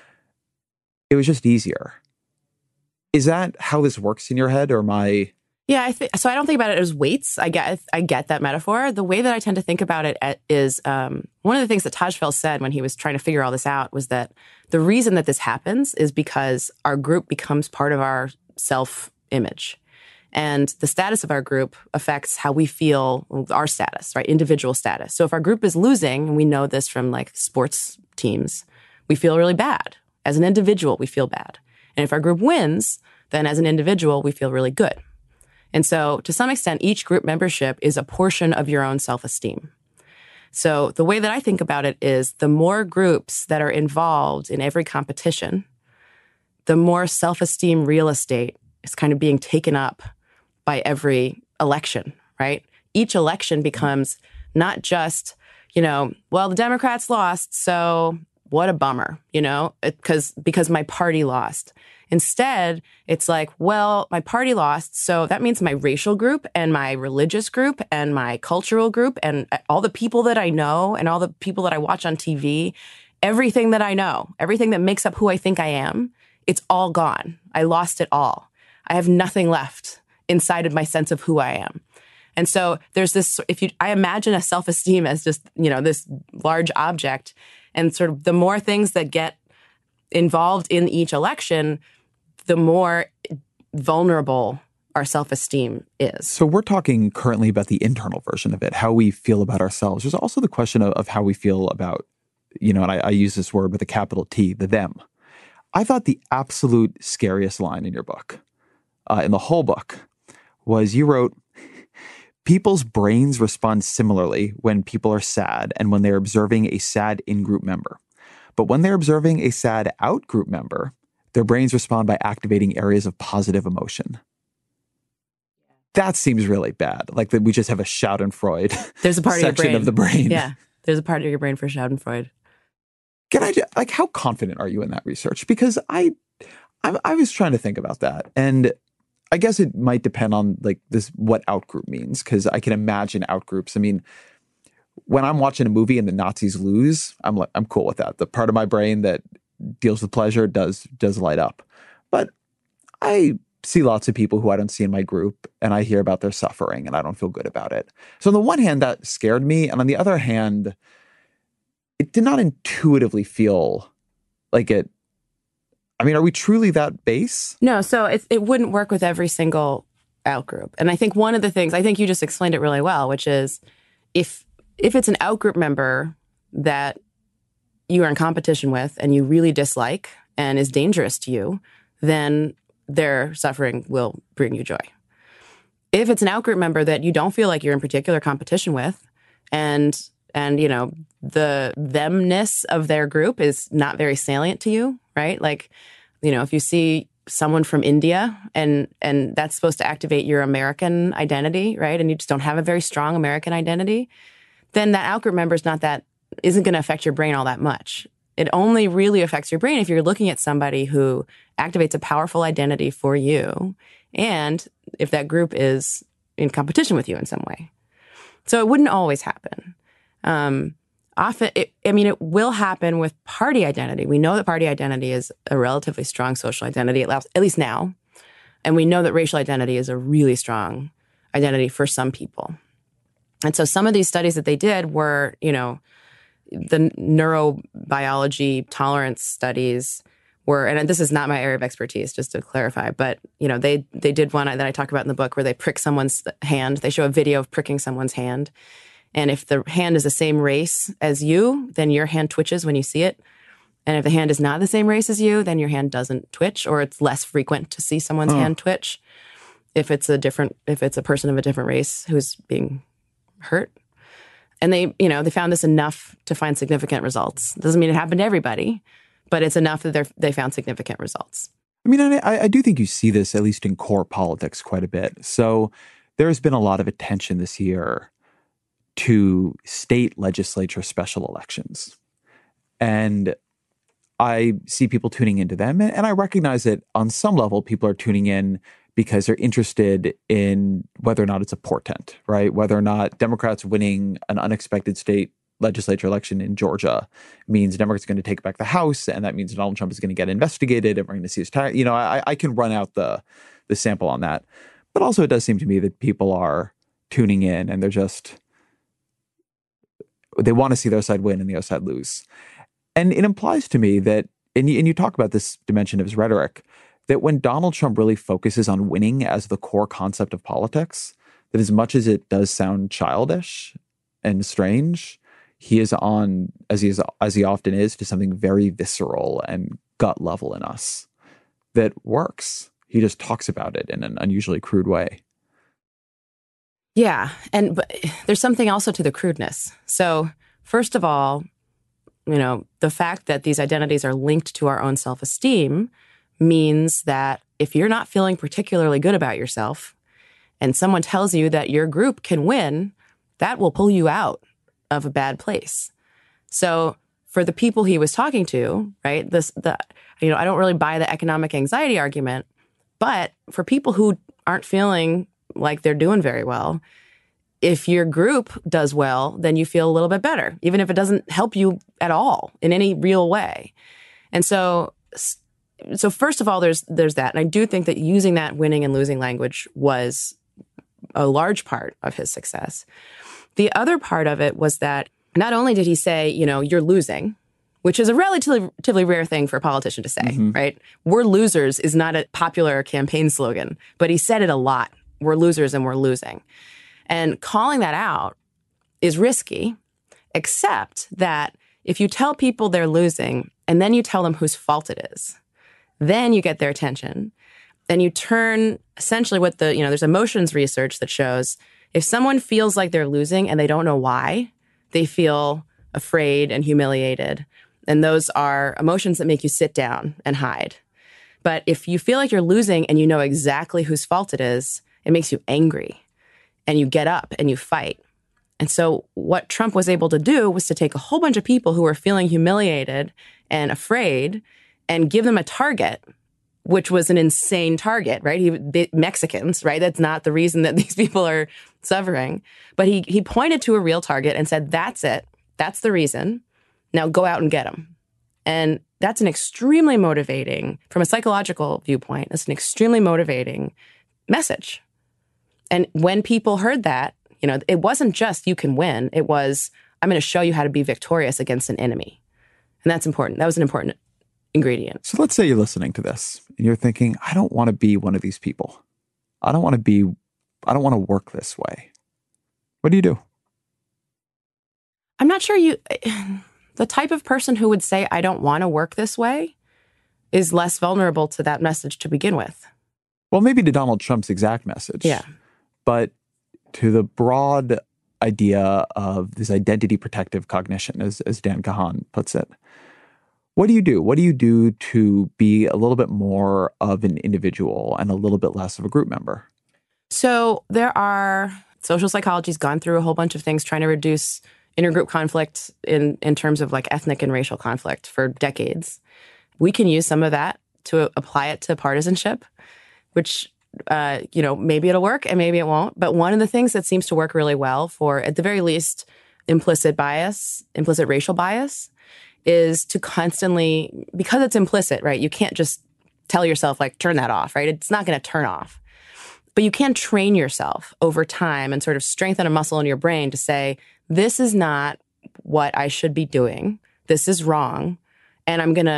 It was just easier. Is that how this works in your head, or am I... Yeah, so. I don't think about it as weights. I get that metaphor. The way that I tend to think about it is one of the things that Tajfel said when he was trying to figure all this out was that the reason that this happens is because our group becomes part of our self-image. And the status of our group affects how we feel, our status, right? Individual status. So if our group is losing, and we know this from like sports teams, we feel really bad. As an individual, we feel bad. And if our group wins, then as an individual, we feel really good. And so to some extent, each group membership is a portion of your own self-esteem. So the way that I think about it is the more groups that are involved in every competition, the more self-esteem real estate is kind of being taken up by every election, right? Each election becomes not just, well, the Democrats lost, so what a bummer, because my party lost. Instead, it's like, well, my party lost, so that means my racial group and my religious group and my cultural group and all the people that I know and all the people that I watch on TV, everything that I know, everything that makes up who I think I am, it's all gone. I lost it all. I have nothing left inside of my sense of who I am. And so there's this, I imagine a self-esteem as just, this large object, and sort of the more things that get involved in each election, the more vulnerable our self-esteem is. So we're talking currently about the internal version of it, how we feel about ourselves. There's also the question of how we feel about, and I use this word with a capital T, the them. I thought the absolute scariest line in your book, in the whole book, was you wrote, people's brains respond similarly when people are sad and when they're observing a sad in-group member. But when they're observing a sad out-group member, their brains respond by activating areas of positive emotion. That seems really bad. Like that we just have a Schadenfreude there's a part section of the brain. Yeah, there's a part of your brain for Schadenfreude. How confident are you in that research? Because I was trying to think about that, and I guess it might depend on what outgroup means, because I can imagine outgroups. I mean, when I'm watching a movie and the Nazis lose, I'm cool with that. The part of my brain that deals with pleasure does light up. But I see lots of people who I don't see in my group, and I hear about their suffering, and I don't feel good about it. So on the one hand, that scared me, and on the other hand, it did not intuitively feel like it. I mean, are we truly that base? No, so it wouldn't work with every single outgroup. And I think one of the things, I think you just explained it really well, which is if it's an outgroup member that you are in competition with and you really dislike and is dangerous to you, then their suffering will bring you joy. If it's an outgroup member that you don't feel like you're in particular competition with, and the themness of their group is not very salient to you, right? Like, if you see someone from India and that's supposed to activate your American identity, right? And you just don't have a very strong American identity, then that outgroup member isn't going to affect your brain all that much. It only really affects your brain if you're looking at somebody who activates a powerful identity for you, and if that group is in competition with you in some way. So it wouldn't always happen. Often, it will happen with party identity. We know that party identity is a relatively strong social identity, at least now. And we know that racial identity is a really strong identity for some people. And so some of these studies that they did were, the neurobiology tolerance studies were, and this is not my area of expertise, just to clarify, but, they did one that I talk about in the book where they prick someone's hand. They show a video of pricking someone's hand. And if the hand is the same race as you, then your hand twitches when you see it. And if the hand is not the same race as you, then your hand doesn't twitch, or it's less frequent to see someone's hand twitch if it's a person of a different race who's being hurt. And they found this enough to find significant results. Doesn't mean it happened to everybody, but it's enough that they found significant results. I mean, I do think you see this, at least in core politics, quite a bit. So there's been a lot of attention this year to state legislature special elections. And I see people tuning into them. And I recognize that on some level, people are tuning in because they're interested in whether or not it's a portent, right? Whether or not Democrats winning an unexpected state legislature election in Georgia means Democrats are going to take back the House, and that means Donald Trump is going to get investigated and we're going to see his tax. I can run out the sample on that. But also it does seem to me that people are tuning in and they want to see their side win and the other side lose. And it implies to me that, and you talk about this dimension of his rhetoric, that when Donald Trump really focuses on winning as the core concept of politics, that as much as it does sound childish and strange, he is on, as he often is, to something very visceral and gut level in us that works. He just talks about it in an unusually crude way. Yeah. But there's something also to the crudeness. So first of all, the fact that these identities are linked to our own self-esteem means that if you're not feeling particularly good about yourself and someone tells you that your group can win, that will pull you out of a bad place. So for the people he was talking to, right, I don't really buy the economic anxiety argument, but for people who aren't feeling like they're doing very well, if your group does well, then you feel a little bit better, even if it doesn't help you at all in any real way. And so first of all, there's that. And I do think that using that winning and losing language was a large part of his success. The other part of it was that not only did he say, you're losing, which is a relatively rare thing for a politician to say, right? We're losers is not a popular campaign slogan, but he said it a lot. We're losers and we're losing. And calling that out is risky, except that if you tell people they're losing and then you tell them whose fault it is, then you get their attention. And you turn essentially what there's emotions research that shows if someone feels like they're losing and they don't know why, they feel afraid and humiliated. And those are emotions that make you sit down and hide. But if you feel like you're losing and you know exactly whose fault it is, it makes you angry and you get up and you fight. And so what Trump was able to do was to take a whole bunch of people who were feeling humiliated and afraid and give them a target, which was an insane target, right? Mexicans, right? That's not the reason that these people are suffering. But he pointed to a real target and said, that's it. That's the reason. Now go out and get them. And that's an extremely motivating, from a psychological viewpoint, it's an extremely motivating message. And when people heard that, it wasn't just you can win. It was, I'm going to show you how to be victorious against an enemy. And that's important. That was an important ingredient. So let's say you're listening to this and you're thinking, I don't want to be one of these people. I don't want to work this way. What do you do? I'm not sure the type of person who would say, I don't want to work this way is less vulnerable to that message to begin with. Well, maybe to Donald Trump's exact message. Yeah. But to the broad idea of this identity protective cognition, as Dan Kahan puts it, what do you do? What do you do to be a little bit more of an individual and a little bit less of a group member? So social psychology's gone through a whole bunch of things trying to reduce intergroup conflict in terms of like ethnic and racial conflict for decades. We can use some of that to apply it to partisanship, which, maybe it'll work and maybe it won't. But one of the things that seems to work really well for, at the very least, implicit racial bias, is to constantly, because it's implicit, right? You can't just tell yourself, like, turn that off, right? It's not going to turn off. But you can train yourself over time and sort of strengthen a muscle in your brain to say, this is not what I should be doing. This is wrong. And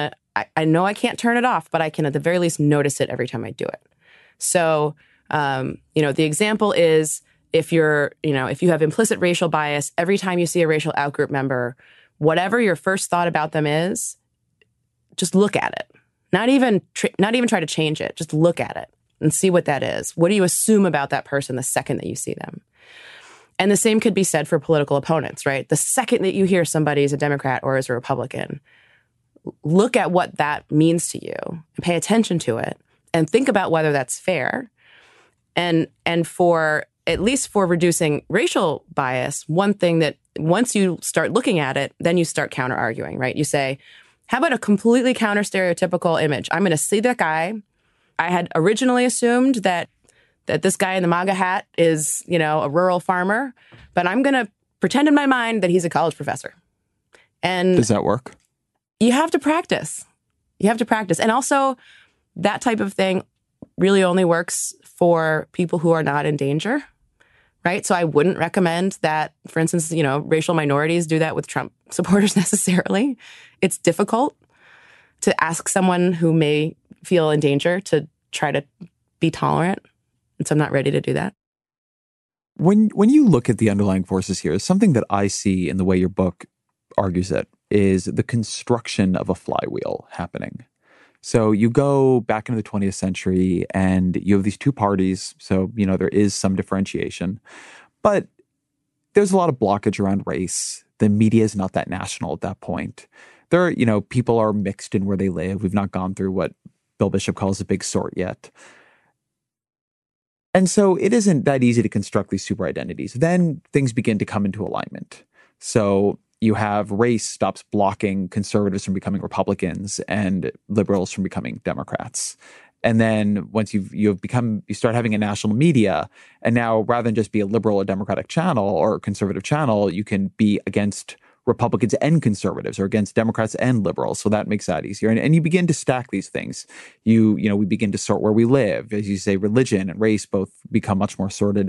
I know I can't turn it off, but I can at the very least notice it every time I do it. So, the example is if you have implicit racial bias, every time you see a racial outgroup member, whatever your first thought about them is, just look at it. Not even try to change it. Just look at it and see what that is. What do you assume about that person the second that you see them? And the same could be said for political opponents, right? The second that you hear somebody is a Democrat or is a Republican, look at what that means to you and pay attention to it and think about whether that's fair. And for, at least for reducing racial bias, one thing that once you start looking at it, then you start counter-arguing, right? You say, how about a completely counter-stereotypical image? I'm going to see that guy. I had originally assumed that this guy in the MAGA hat is, a rural farmer, but I'm going to pretend in my mind that he's a college professor. And does that work? You have to practice. And also, that type of thing really only works for people who are not in danger, right? So I wouldn't recommend that, for instance, racial minorities do that with Trump supporters necessarily. It's difficult to ask someone who may feel in danger to try to be tolerant. And so I'm not ready to do that. When you look at the underlying forces here, something that I see in the way your book argues it is the construction of a flywheel happening. So you go back into the 20th century and you have these two parties. So, there is some differentiation, but there's a lot of blockage around race. The media is not that national at that point. There are, people are mixed in where they live. We've not gone through what Bill Bishop calls a big sort yet. And so it isn't that easy to construct these super identities. Then things begin to come into alignment. So you have race stops blocking conservatives from becoming Republicans and liberals from becoming Democrats. And then once you start having a national media, and now rather than just be a liberal or Democratic channel or conservative channel, you can be against Republicans and conservatives or against Democrats and liberals. So that makes that easier. And you begin to stack these things. We begin to sort where we live. As you say, religion and race both become much more sorted.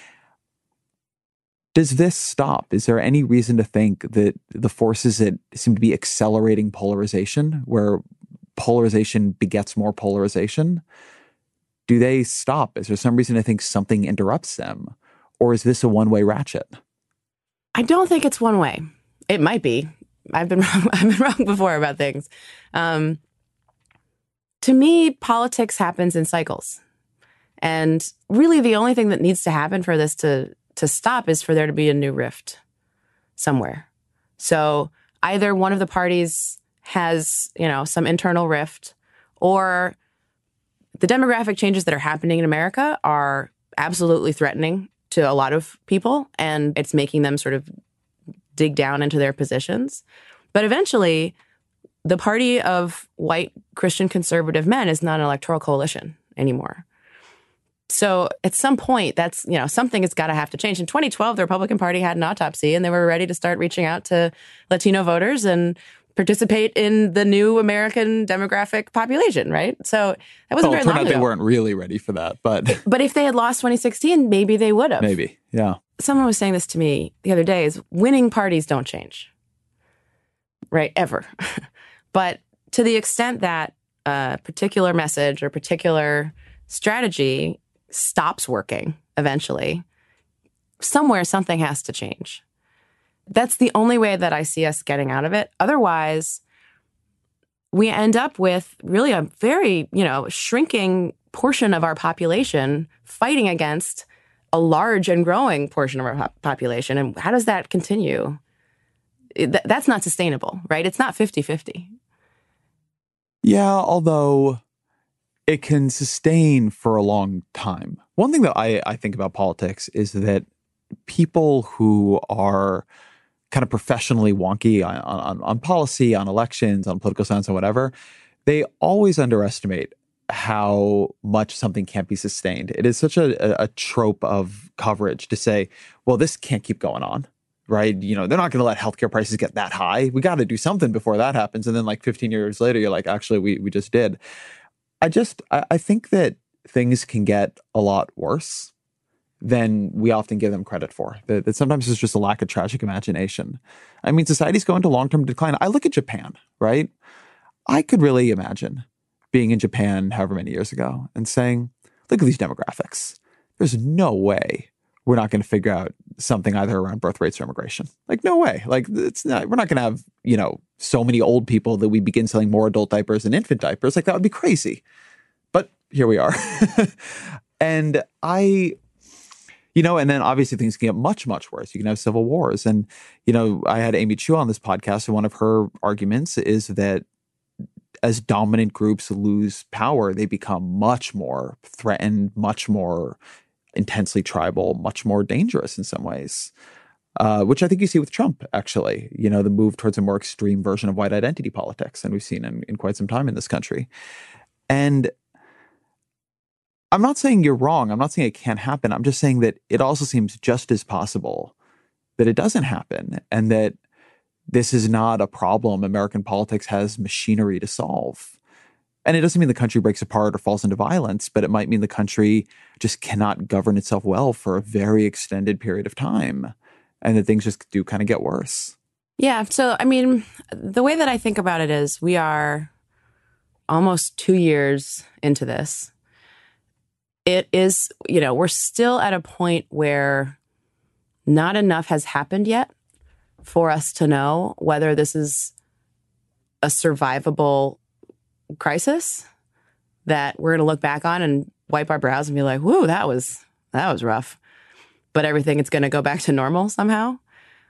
Does this stop? Is there any reason to think that the forces that seem to be accelerating polarization, where polarization begets more polarization, do they stop? Is there some reason to think something interrupts them? Or is this a one-way ratchet? I don't think it's one way. It might be. I've been wrong before about things. To me, politics happens in cycles. And really the only thing that needs to happen for this to stop is for there to be a new rift somewhere. So either one of the parties has, some internal rift, or the demographic changes that are happening in America are absolutely threatening to a lot of people, and it's making them sort of dig down into their positions. But eventually, the party of white Christian conservative men is not an electoral coalition anymore. So at some point, that's, something has got to have to change. In 2012, the Republican Party had an autopsy, and they were ready to start reaching out to Latino voters and participate in the new American demographic population, right? So that wasn't very long ago. They weren't really ready for that, but... But if they had lost 2016, maybe they would have. Maybe, yeah. Someone was saying this to me the other day, is winning parties don't change, right? Ever. But to the extent that a particular message or particular strategy stops working eventually, somewhere something has to change. That's the only way that I see us getting out of it. Otherwise, we end up with really a very, shrinking portion of our population fighting against a large and growing portion of our population. And how does that continue? That's not sustainable, right? It's not 50-50. Yeah, although it can sustain for a long time. One thing that I think about politics is that people who are kind of professionally wonky on policy, on elections, on political science, and whatever, they always underestimate how much something can't be sustained. It is such a trope of coverage to say, well, this can't keep going on, right? They're not going to let healthcare prices get that high. We got to do something before that happens. And then like 15 years later, you're like, actually, we just did. I think that things can get a lot worse than we often give them credit for. That sometimes there's just a lack of tragic imagination. I mean, society's going to long-term decline. I look at Japan, right? I could really imagine being in Japan however many years ago and saying, look at these demographics. There's no way we're not going to figure out something either around birth rates or immigration. Like, no way. Like, we're not going to have, so many old people that we begin selling more adult diapers and infant diapers. Like, that would be crazy. But here we are. And and then obviously things can get much, much worse. You can have civil wars. And, I had Amy Chu on this podcast, and one of her arguments is that as dominant groups lose power, they become much more threatened, much more intensely tribal, much more dangerous in some ways, which I think you see with Trump, actually, the move towards a more extreme version of white identity politics than we've seen in quite some time in this country. And I'm not saying you're wrong. I'm not saying it can't happen. I'm just saying that it also seems just as possible that it doesn't happen, and that this is not a problem American politics has machinery to solve. And it doesn't mean the country breaks apart or falls into violence, but it might mean the country just cannot govern itself well for a very extended period of time, and that things just do kind of get worse. Yeah. So, I mean, the way that I think about it is we are almost 2 years into this. It is, we're still at a point where not enough has happened yet for us to know whether this is a survivable crisis that we're going to look back on and wipe our brows and be like, whoo, that was rough. But everything is going to go back to normal somehow.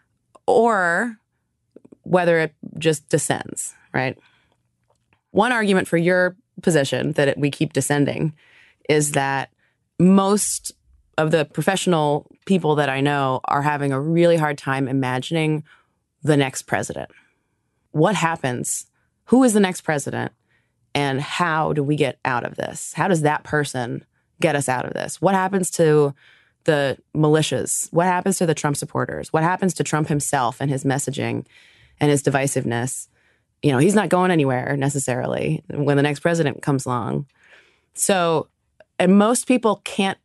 Or whether it just descends, right? One argument for your position that we keep descending is that most of the professional people that I know are having a really hard time imagining the next president. What happens? Who is the next president? And how do we get out of this? How does that person get us out of this? What happens to the militias? What happens to the Trump supporters? What happens to Trump himself and his messaging and his divisiveness? He's not going anywhere necessarily when the next president comes along. So, and most people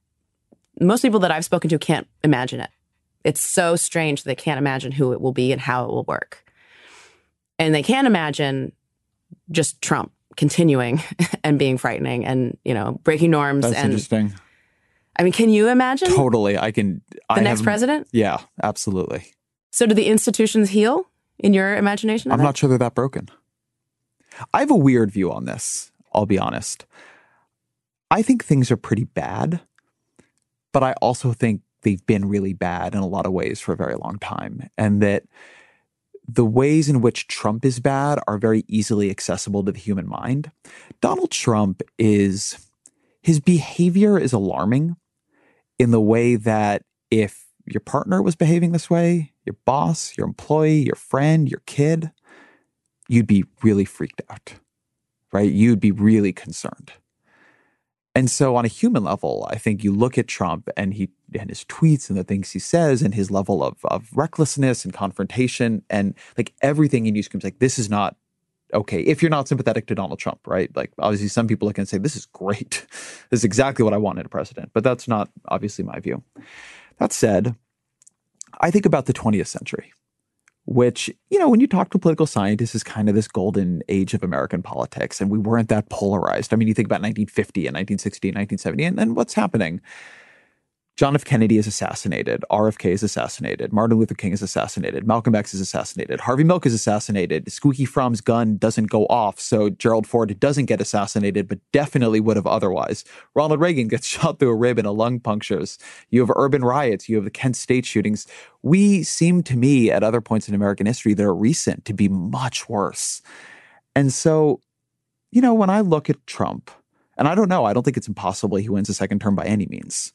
that I've spoken to can't imagine it. It's so strange they can't imagine who it will be and how it will work. And they can't imagine just Trump continuing and being frightening and, breaking norms. That's interesting. I mean, can you imagine? Totally. I can. The next president? Yeah, absolutely. So do the institutions heal in your imagination? I'm not sure they're that broken. I have a weird view on this, I'll be honest. I think things are pretty bad, but I also think they've been really bad in a lot of ways for a very long time. And that the ways in which Trump is bad are very easily accessible to the human mind. Donald Trump his behavior is alarming in the way that if your partner was behaving this way, your boss, your employee, your friend, your kid, you'd be really freaked out, right? You'd be really concerned. And so on a human level, I think you look at Trump and his tweets and the things he says and his level of recklessness and confrontation and like everything in you screams like, this is not okay. If you're not sympathetic to Donald Trump, right? Like obviously some people look and say, this is great. This is exactly what I want in a president. But that's not obviously my view. That said, I think about the 20th century, which, when you talk to political scientists, is kind of this golden age of American politics. And we weren't that polarized. I mean, you think about 1950 and 1960 and 1970 and what's happening. John F. Kennedy is assassinated, RFK is assassinated, Martin Luther King is assassinated, Malcolm X is assassinated, Harvey Milk is assassinated, Squeaky Fromm's gun doesn't go off, so Gerald Ford doesn't get assassinated, but definitely would have otherwise. Ronald Reagan gets shot through a rib and a lung punctures. You have urban riots, you have the Kent State shootings. We seem to me at other points in American history that are recent to be much worse. And so, when I look at Trump, and I don't know, I don't think it's impossible he wins a second term by any means.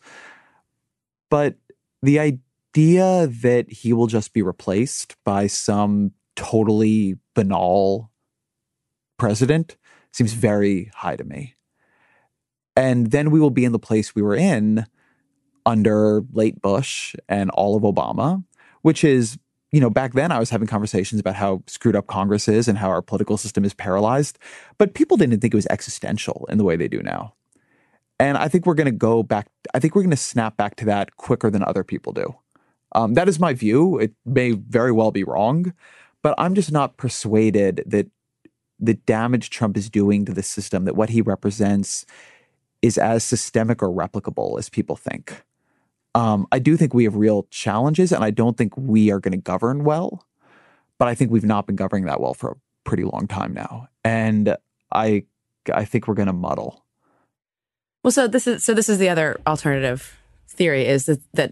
But the idea that he will just be replaced by some totally banal president seems very high to me. And then we will be in the place we were in under late Bush and all of Obama, which is, back then I was having conversations about how screwed up Congress is and how our political system is paralyzed. But people didn't think it was existential in the way they do now. And I think we're going to go back. I think we're going to snap back to that quicker than other people do. That is my view. It may very well be wrong, but I'm just not persuaded that the damage Trump is doing to the system, that what he represents is as systemic or replicable as people think. I do think we have real challenges, and I don't think we are going to govern well, but I think we've not been governing that well for a pretty long time now. And I think we're going to muddle. Well, so this is the other alternative theory, is that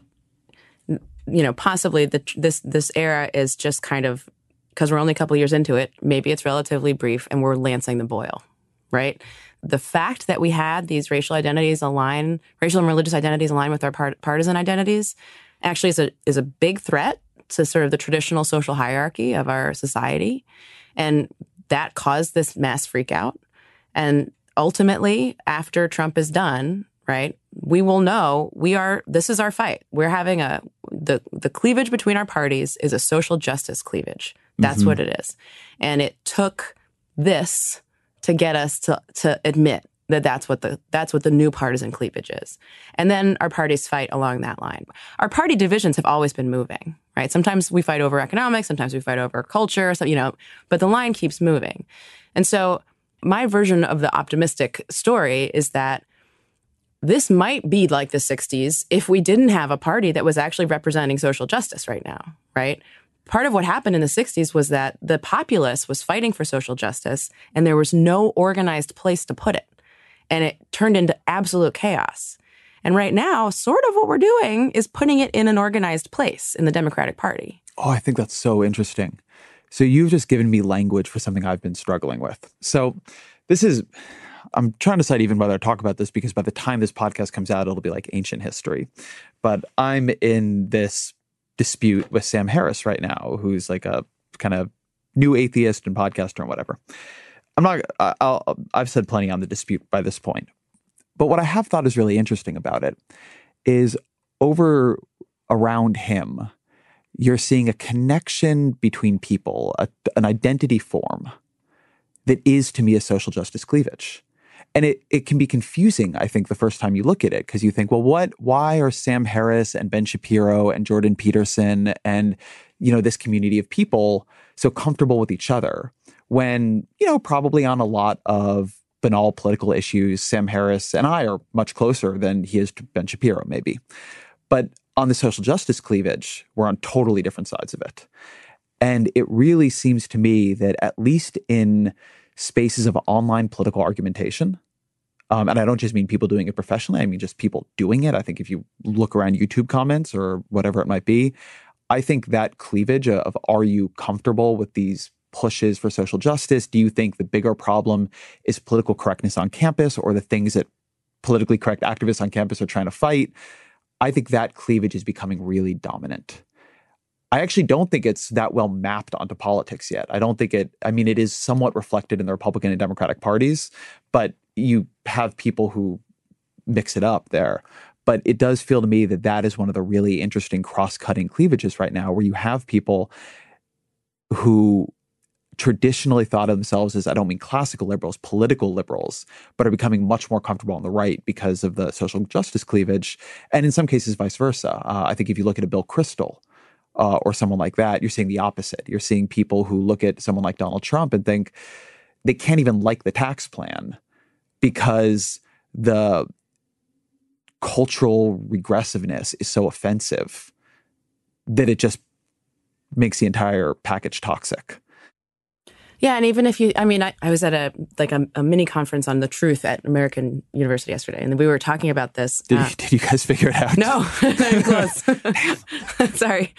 possibly this era is just kind of, because we're only a couple of years into it, maybe it's relatively brief and we're lancing the boil, right? The fact that we had these racial and religious identities align with our partisan identities actually is a big threat to sort of the traditional social hierarchy of our society. And that caused this mass freak out. And ultimately, after Trump is done, right, we will know this is our fight. We're having the cleavage between our parties is a social justice cleavage. That's what it is. And it took this to get us to admit that that's what the new partisan cleavage is. And then our parties fight along that line. Our party divisions have always been moving, right? Sometimes we fight over economics, sometimes we fight over culture, but the line keeps moving. And so my version of the optimistic story is that this might be like the 60s if we didn't have a party that was actually representing social justice right now, right? Part of what happened in the 60s was that the populace was fighting for social justice and there was no organized place to put it. And it turned into absolute chaos. And right now, sort of what we're doing is putting it in an organized place in the Democratic Party. Oh, I think that's so So you've just given me language for something I've been struggling with. So I'm trying to decide even whether to talk about this, because by the time this podcast comes out, it'll be like ancient history. But I'm in this dispute with Sam Harris right now, who's like a kind of new atheist and podcaster and whatever. I've said plenty on the dispute by this point. But what I have thought is really interesting about it is around him, you're seeing a connection between people, an identity form that is, to me, a social justice cleavage. And it can be confusing, I think, the first time you look at it, because you think, well, why are Sam Harris and Ben Shapiro and Jordan Peterson and, this community of people so comfortable with each other when, probably on a lot of banal political issues, Sam Harris and I are much closer than he is to Ben Shapiro, maybe. But on the social justice cleavage, we're on totally different sides of it. And it really seems to me that at least in spaces of online political argumentation, and I don't just mean people doing it professionally, I mean just people doing it. I think if you look around YouTube comments or whatever it might be, I think that cleavage of are you comfortable with these pushes for social justice? Do you think the bigger problem is political correctness on campus or the things that politically correct activists on campus are trying to fight? I think that cleavage is becoming really dominant. I actually don't think it's that well mapped onto politics yet. It is somewhat reflected in the Republican and Democratic parties, but you have people who mix it up there. But it does feel to me that is one of the really interesting cross-cutting cleavages right now, where you have people who traditionally thought of themselves as, I don't mean classical liberals, political liberals, but are becoming much more comfortable on the right because of the social justice cleavage. And in some cases, vice versa. I think if you look at a Bill Kristol or someone like that, you're seeing the opposite. You're seeing people who look at someone like Donald Trump and think they can't even like the tax plan because the cultural regressiveness is so offensive that it just makes the entire package toxic. Yeah, and even if I was at a mini conference on the truth at American University yesterday, and we were talking about this. Did you guys figure it out? No, not even close. Sorry.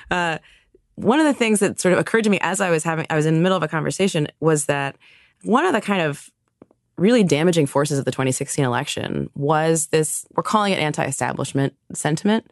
One of the things that sort of occurred to me as I was in the middle of a conversation was that one of the kind of really damaging forces of the 2016 election was this, we're calling it anti-establishment sentiment.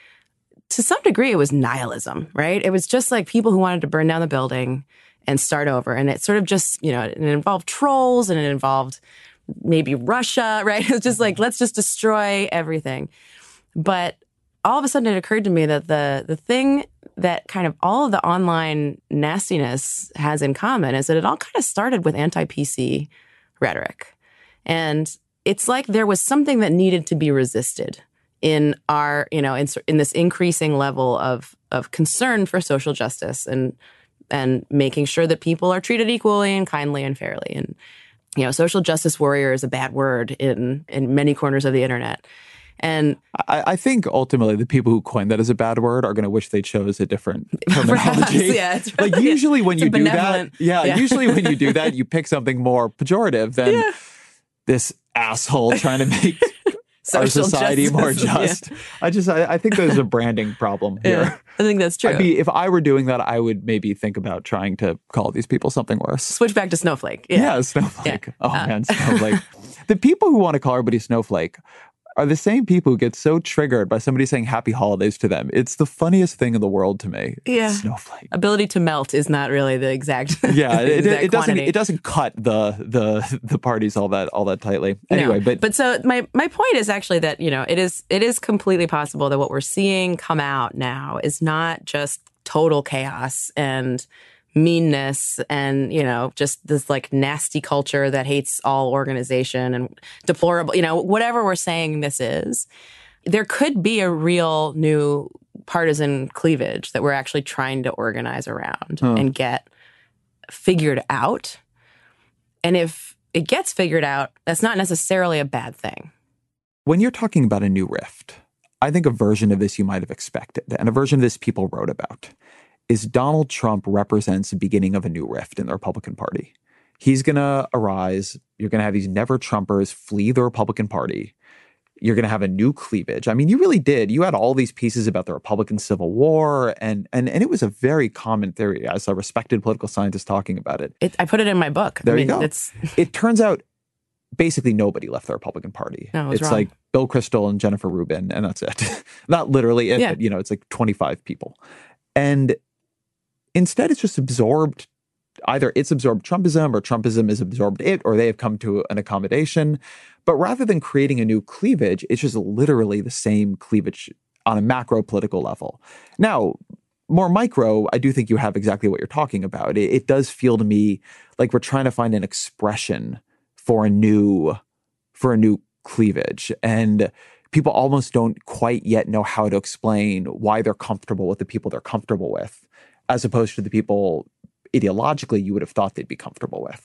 To some degree, it was nihilism, right? It was just like people who wanted to burn down the building and start over. And it sort of just, it involved trolls and it involved maybe Russia, right? It was just like, let's just destroy everything. But all of a sudden it occurred to me that the thing that kind of all of the online nastiness has in common is that it all kind of started with anti-PC rhetoric. And it's like there was something that needed to be resisted in our, in this increasing level of concern for social justice and making sure that people are treated equally and kindly and fairly. And, social justice warrior is a bad word in many corners of the internet. And I think ultimately the people who coined that as a bad word are going to wish they chose a different terminology. Perhaps, it's really, like usually when you do that, yeah. Usually when you do that, you pick something more pejorative than this asshole trying to make our society more just. Yeah. I think there's a branding problem here. Yeah, I think that's true. If I were doing that, I would maybe think about trying to call these people something worse. Switch back to Snowflake. Yeah, Snowflake. Yeah. Oh man, Snowflake. The people who want to call everybody Snowflake are the same people who get so triggered by somebody saying happy holidays to them. It's the funniest thing in the world to me. Yeah. Snowflake. Ability to melt is not really the exact it doesn't cut the parties all that tightly. Anyway, no. But so my point is actually that, it is completely possible that what we're seeing come out now is not just total chaos and meanness and, just this like nasty culture that hates all organization and deplorable, whatever we're saying this is. There could be a real new partisan cleavage that we're actually trying to organize around and get figured out. And if it gets figured out, that's not necessarily a bad thing. When you're talking about a new rift, I think a version of this you might have expected, and a version of this people wrote about, is Donald Trump represents the beginning of a new rift in the Republican Party. He's going to arise. You're going to have these never-Trumpers flee the Republican Party. You're going to have a new cleavage. I mean, you really did. You had all these pieces about the Republican Civil War, and it was a very common theory as a respected political scientist talking about it. I put it in my book. There you go. It turns out basically nobody left the Republican Party. No, it's wrong. Like Bill Kristol and Jennifer Rubin, and that's it. Not literally it, but, it's like 25 people. And instead, it's just absorbed. Either it's absorbed Trumpism or Trumpism has absorbed it, or they have come to an accommodation. But rather than creating a new cleavage, it's just literally the same cleavage on a macro political level. Now, more micro, I do think you have exactly what you're talking about. It does feel to me like we're trying to find an expression for a new cleavage. And people almost don't quite yet know how to explain why they're comfortable with the people they're comfortable with, as opposed to the people ideologically you would have thought they'd be comfortable with.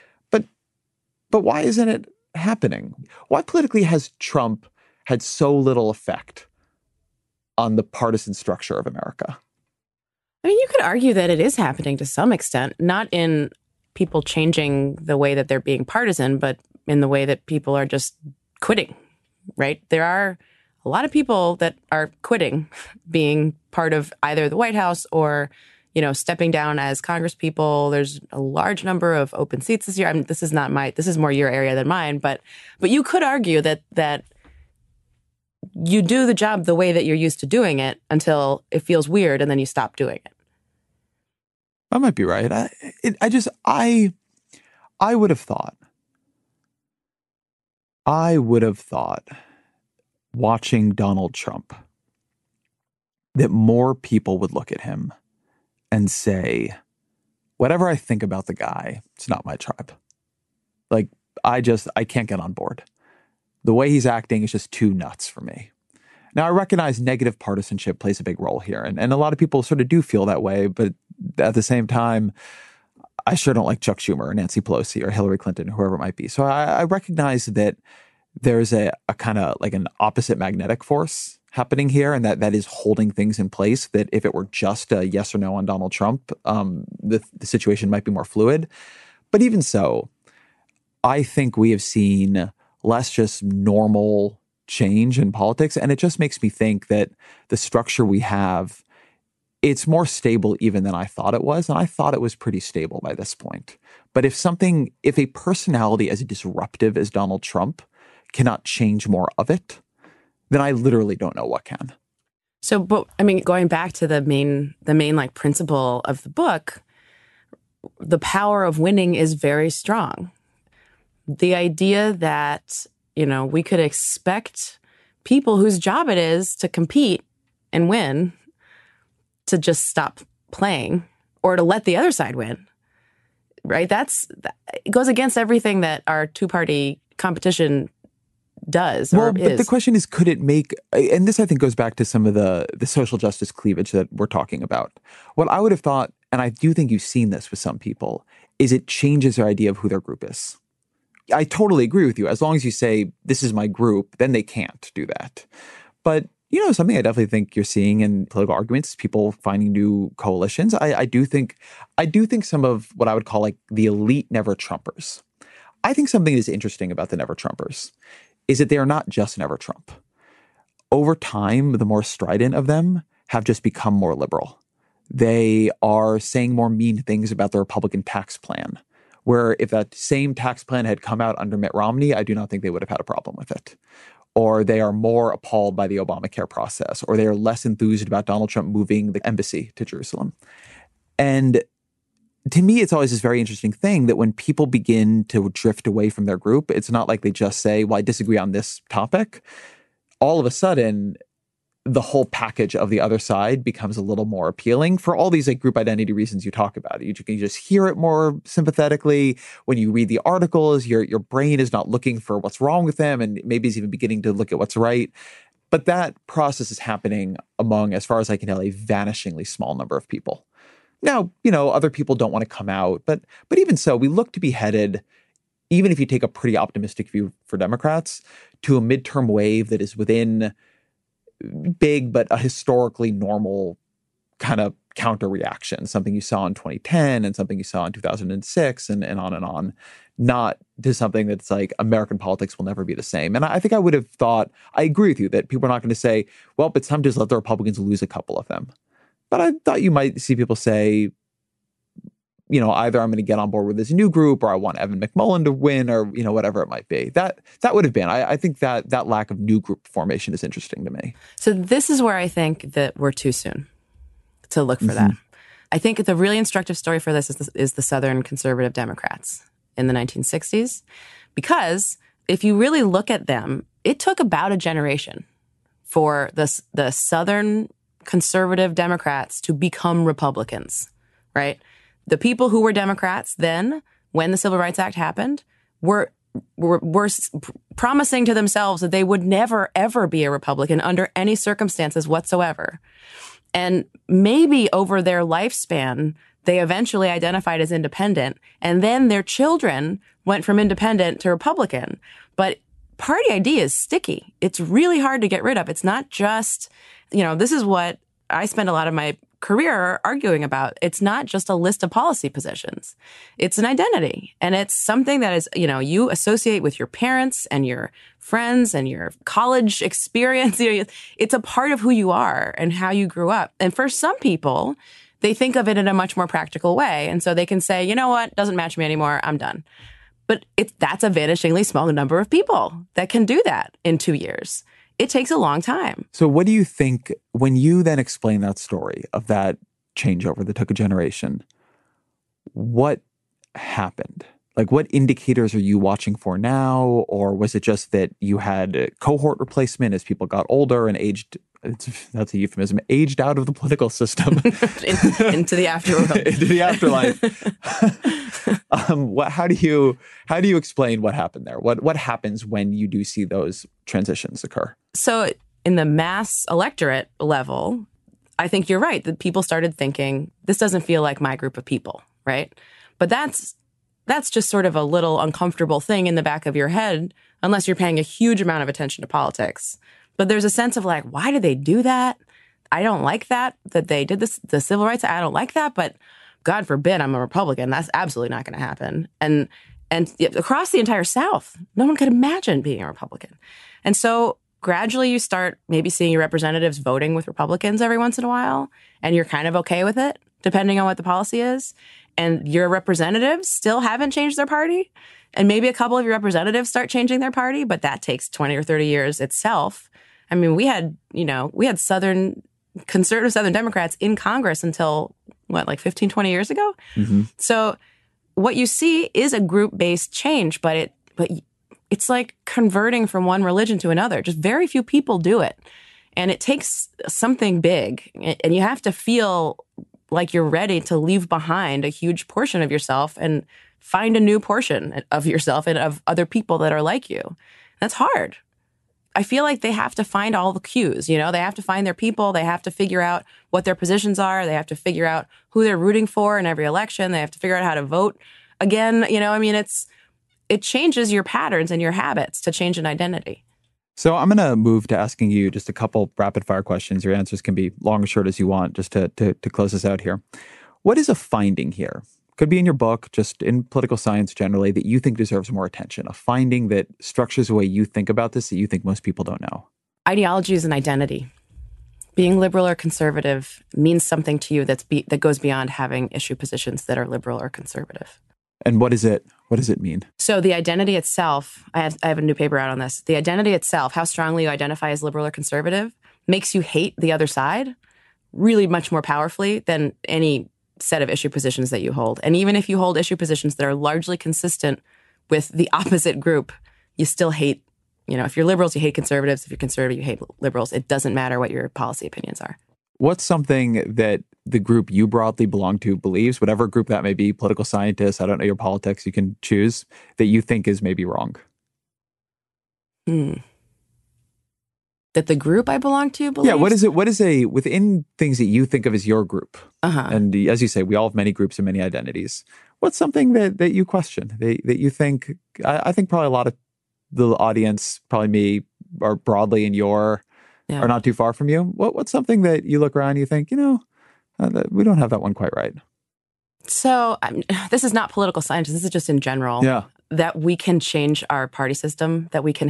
But why isn't it happening? Why politically has Trump had so little effect on the partisan structure of America? I mean, you could argue that it is happening to some extent, not in people changing the way that they're being partisan, but in the way that people are just quitting, right? There are a lot of people that are quitting being part of either the White House or, stepping down as congresspeople. There's a large number of open seats this year. I mean, this is more your area than mine, but you could argue that you do the job the way that you're used to doing it until it feels weird and then you stop doing it. That might be right. I would have thought watching Donald Trump that more people would look at him and say, whatever I think about the guy, it's not my tribe. Like, I can't get on board. The way he's acting is just too nuts for me. Now, I recognize negative partisanship plays a big role here, and a lot of people sort of do feel that way, but at the same time, I sure don't like Chuck Schumer or Nancy Pelosi or Hillary Clinton or whoever it might be. So I recognize that there's a kind of like an opposite magnetic force happening here, and that is holding things in place, that if it were just a yes or no on Donald Trump, the situation might be more fluid. But even so, I think we have seen less just normal change in politics. And it just makes me think that the structure we have, it's more stable even than I thought it was. And I thought it was pretty stable by this point. But if a personality as disruptive as Donald Trump cannot change more of it, then I literally don't know what can. So, but I mean, going back to the main like principle of the book, the power of winning is very strong. The idea that, we could expect people whose job it is to compete and win to just stop playing or to let the other side win, right? It goes against everything that our two-party competition does or is. But the question is, could it make, and this I think goes back to some of the social justice cleavage that we're talking about. What I would have thought, and I do think you've seen this with some people, is it changes their idea of who their group is. I totally agree with you. As long as you say, this is my group, then they can't do that. But, something I definitely think you're seeing in political arguments is people finding new coalitions. I do think some of what I would call like the elite never Trumpers. I think something is interesting about the never Trumpers is that they are not just never Trump. Over time, the more strident of them have just become more liberal. They are saying more mean things about the Republican tax plan, where if that same tax plan had come out under Mitt Romney, I do not think they would have had a problem with it. Or they are more appalled by the Obamacare process, or they are less enthused about Donald Trump moving the embassy to Jerusalem. And to me, it's always this very interesting thing that when people begin to drift away from their group, it's not like they just say, well, I disagree on this topic. All of a sudden, the whole package of the other side becomes a little more appealing for all these like group identity reasons you talk about. You can just hear it more sympathetically. When you read the articles, your brain is not looking for what's wrong with them and maybe is even beginning to look at what's right. But that process is happening among, as far as I can tell, a vanishingly small number of people. Now, other people don't want to come out, but even so, we look to be headed, even if you take a pretty optimistic view for Democrats, to a midterm wave that is within big but a historically normal kind of counter reaction, something you saw in 2010 and something you saw in 2006 and on, not to something that's like American politics will never be the same. And I think I would have thought, I agree with you that people are not going to say, well, it's time to just let the Republicans lose a couple of them. But I thought you might see people say, either I'm going to get on board with this new group or I want Evan McMullin to win or, whatever it might be. That would have been. I think that lack of new group formation is interesting to me. So this is where I think that we're too soon to look for that. I think the really instructive story for this is the Southern conservative Democrats in the 1960s. Because if you really look at them, it took about a generation for the Southern conservative Democrats to become Republicans, right? The people who were Democrats then, when the Civil Rights Act happened, were promising to themselves that they would never, ever be a Republican under any circumstances whatsoever. And maybe over their lifespan, they eventually identified as independent, and then their children went from independent to Republican. But party ID is sticky. It's really hard to get rid of. It's not just, this is what I spend a lot of my career arguing about. It's not just a list of policy positions. It's an identity. And it's something that is, you associate with your parents and your friends and your college experience. It's a part of who you are and how you grew up. And for some people, they think of it in a much more practical way. And so they can say, you know what, doesn't match me anymore. I'm done. But that's a vanishingly small number of people that can do that in 2 years. It takes a long time. So what do you think, when you then explain that story of that changeover that took a generation, what happened? Like, what indicators are you watching for now? Or was it just that you had cohort replacement as people got older and aged, that's a euphemism, aged out of the political system? into the afterworld. Into the afterlife. How do you explain what happened there? What happens when you do see those transitions occur? So in the mass electorate level, I think you're right that people started thinking, this doesn't feel like my group of people, right? But that's just sort of a little uncomfortable thing in the back of your head unless you're paying a huge amount of attention to politics. But there's a sense of like, why did they do that? I don't like that they did this, the Civil Rights. I don't like that, but God forbid I'm a Republican. That's absolutely not going to happen. And across the entire South, no one could imagine being a Republican. And so gradually you start maybe seeing your representatives voting with Republicans every once in a while, and you're kind of okay with it, depending on what the policy is. And your representatives still haven't changed their party. And maybe a couple of your representatives start changing their party, but that takes 20 or 30 years itself. I mean, we had conservative Southern Democrats in Congress until, 15, 20 years ago? Mm-hmm. So what you see is a group-based change, but it's like converting from one religion to another. Just very few people do it. And it takes something big. And you have to feel like you're ready to leave behind a huge portion of yourself and find a new portion of yourself and of other people that are like you. That's hard. I feel like they have to find all the cues, they have to find their people. They have to figure out what their positions are. They have to figure out who they're rooting for in every election. They have to figure out how to vote again. It changes your patterns and your habits to change an identity. So I'm going to move to asking you just a couple rapid fire questions. Your answers can be long or short as you want, just to close this out here. What is a finding here? Could be in your book, just in political science generally, that you think deserves more attention. A finding that structures the way you think about this that you think most people don't know. Ideology is an identity. Being liberal or conservative means something to you that goes beyond having issue positions that are liberal or conservative. And what does it mean? So the identity itself, I have a new paper out on this. The identity itself, how strongly you identify as liberal or conservative, makes you hate the other side really much more powerfully than any set of issue positions that you hold. And even if you hold issue positions that are largely consistent with the opposite group, you still hate, if you're liberals, you hate conservatives. If you're conservative, you hate liberals. It doesn't matter what your policy opinions are. What's something that the group you broadly belong to believes, whatever group that may be, political scientists, I don't know your politics, you can choose, that you think is maybe wrong? That the group I belong to believes? Yeah, what is within things that you think of as your group? Uh-huh. And as you say, we all have many groups and many identities. What's something that you question, that you think, I think probably a lot of the audience, probably me, are broadly in your, are not too far from you. What's something that you look around and you think, we don't have that one quite right? So this is not political science. This is just in general. Yeah. That we can change our party system, that we can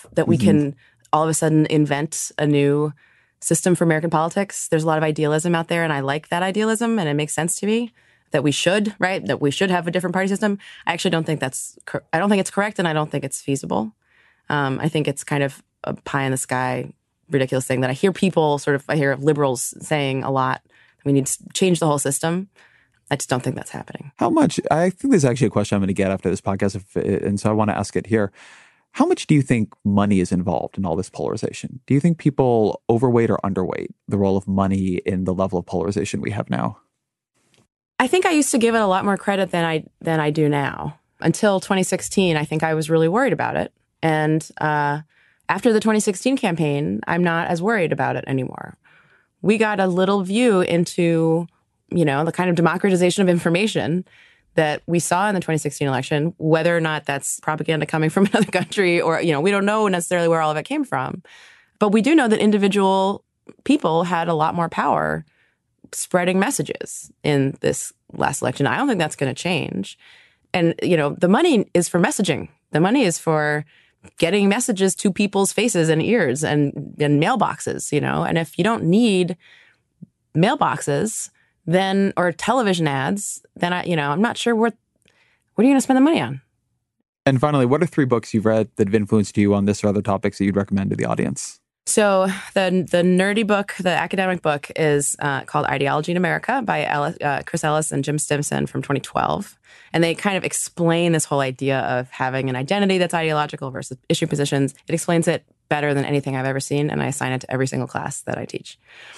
all of a sudden invent a new system for American politics. There's a lot of idealism out there, and I like that idealism, and it makes sense to me that we should, right? That we should have a different party system. I actually don't think I don't think it's correct, and I don't think it's feasible. I think it's kind of a pie in the sky, ridiculous thing that I hear liberals saying a lot. We need to change the whole system. I just don't think that's happening. How much? I think there's actually a question I'm going to get after this podcast, and so I want to ask it here. How much do you think money is involved in all this polarization? Do you think people overweight or underweight the role of money in the level of polarization we have now? I think I used to give it a lot more credit than I do now. Until 2016, I think I was really worried about it. And after the 2016 campaign, I'm not as worried about it anymore. We got a little view into, the kind of democratization of information that we saw in the 2016 election, whether or not that's propaganda coming from another country or, we don't know necessarily where all of it came from. But we do know that individual people had a lot more power spreading messages in this last election. I don't think that's going to change. And, the money is for messaging. The money is for getting messages to people's faces and ears and mailboxes, And if you don't need mailboxes, or television ads, then I'm not sure what are you going to spend the money on? And finally, what are 3 books you've read that have influenced you on this or other topics that you'd recommend to the audience? So the nerdy book, the academic book, is called Ideology in America by Chris Ellis and Jim Stimson from 2012. And they kind of explain this whole idea of having an identity that's ideological versus issue positions. It explains it better than anything I've ever seen, and I assign it to every single class that I teach.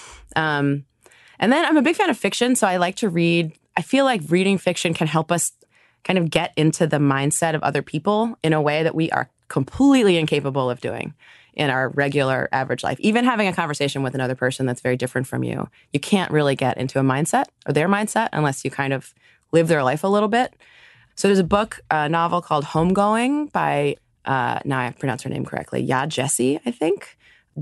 And then I'm a big fan of fiction, so I like to read. I feel like reading fiction can help us kind of get into the mindset of other people in a way that we are completely incapable of doing in our regular average life. Even having a conversation with another person that's very different from you, you can't really get into a mindset or their mindset unless you kind of live their life a little bit. So there's a novel called Homegoing by now I pronounce her name correctly, Ya Jessie, I think,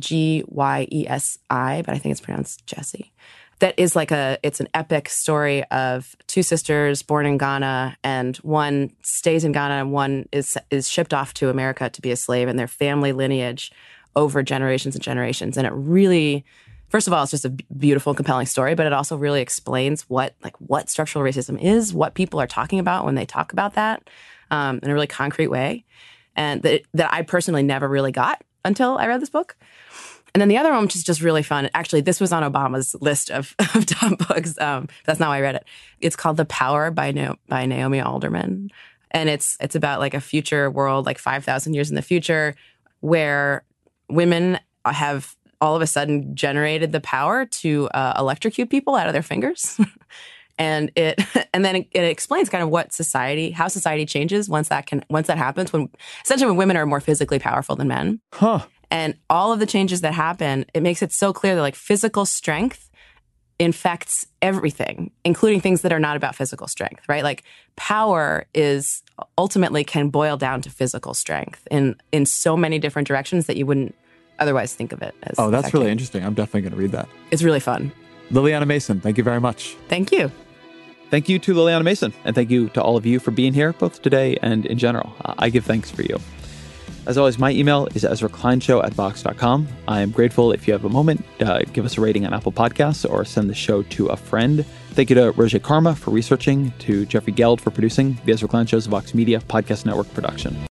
Gyesi, but I think it's pronounced Jessie. That is it's an epic story of two sisters born in Ghana, and one stays in Ghana and one is shipped off to America to be a slave, and their family lineage over generations and generations. And it really, first of all, it's just a beautiful, compelling story, but it also really explains what structural racism is, what people are talking about when they talk about that in a really concrete way, and that I personally never really got until I read this book. And then the other one, which is just really fun. Actually, this was on Obama's list of top books. That's not why I read it. It's called The Power by Naomi Alderman. And it's about like a future world, like 5,000 years in the future, where women have all of a sudden generated the power to electrocute people out of their fingers. And then it explains kind of how society changes once that happens, when women are more physically powerful than men. Huh. And all of the changes that happen, it makes it so clear that like physical strength infects everything, including things that are not about physical strength, right? Like power ultimately can boil down to physical strength in so many different directions that you wouldn't otherwise think of it as. Oh, that's affecting. really interesting. I'm definitely going to read that. It's really fun. Liliana Mason, thank you very much. Thank you. Thank you to Liliana Mason, and thank you to all of you for being here, both today and in general. I give thanks for you. As always, my email is EzraKleinShow@Vox.com. I am grateful if you have a moment, give us a rating on Apple Podcasts or send the show to a friend. Thank you to Roger Karma for researching, to Jeffrey Geld for producing. The Ezra Klein Show is a Vox Media Podcast Network production.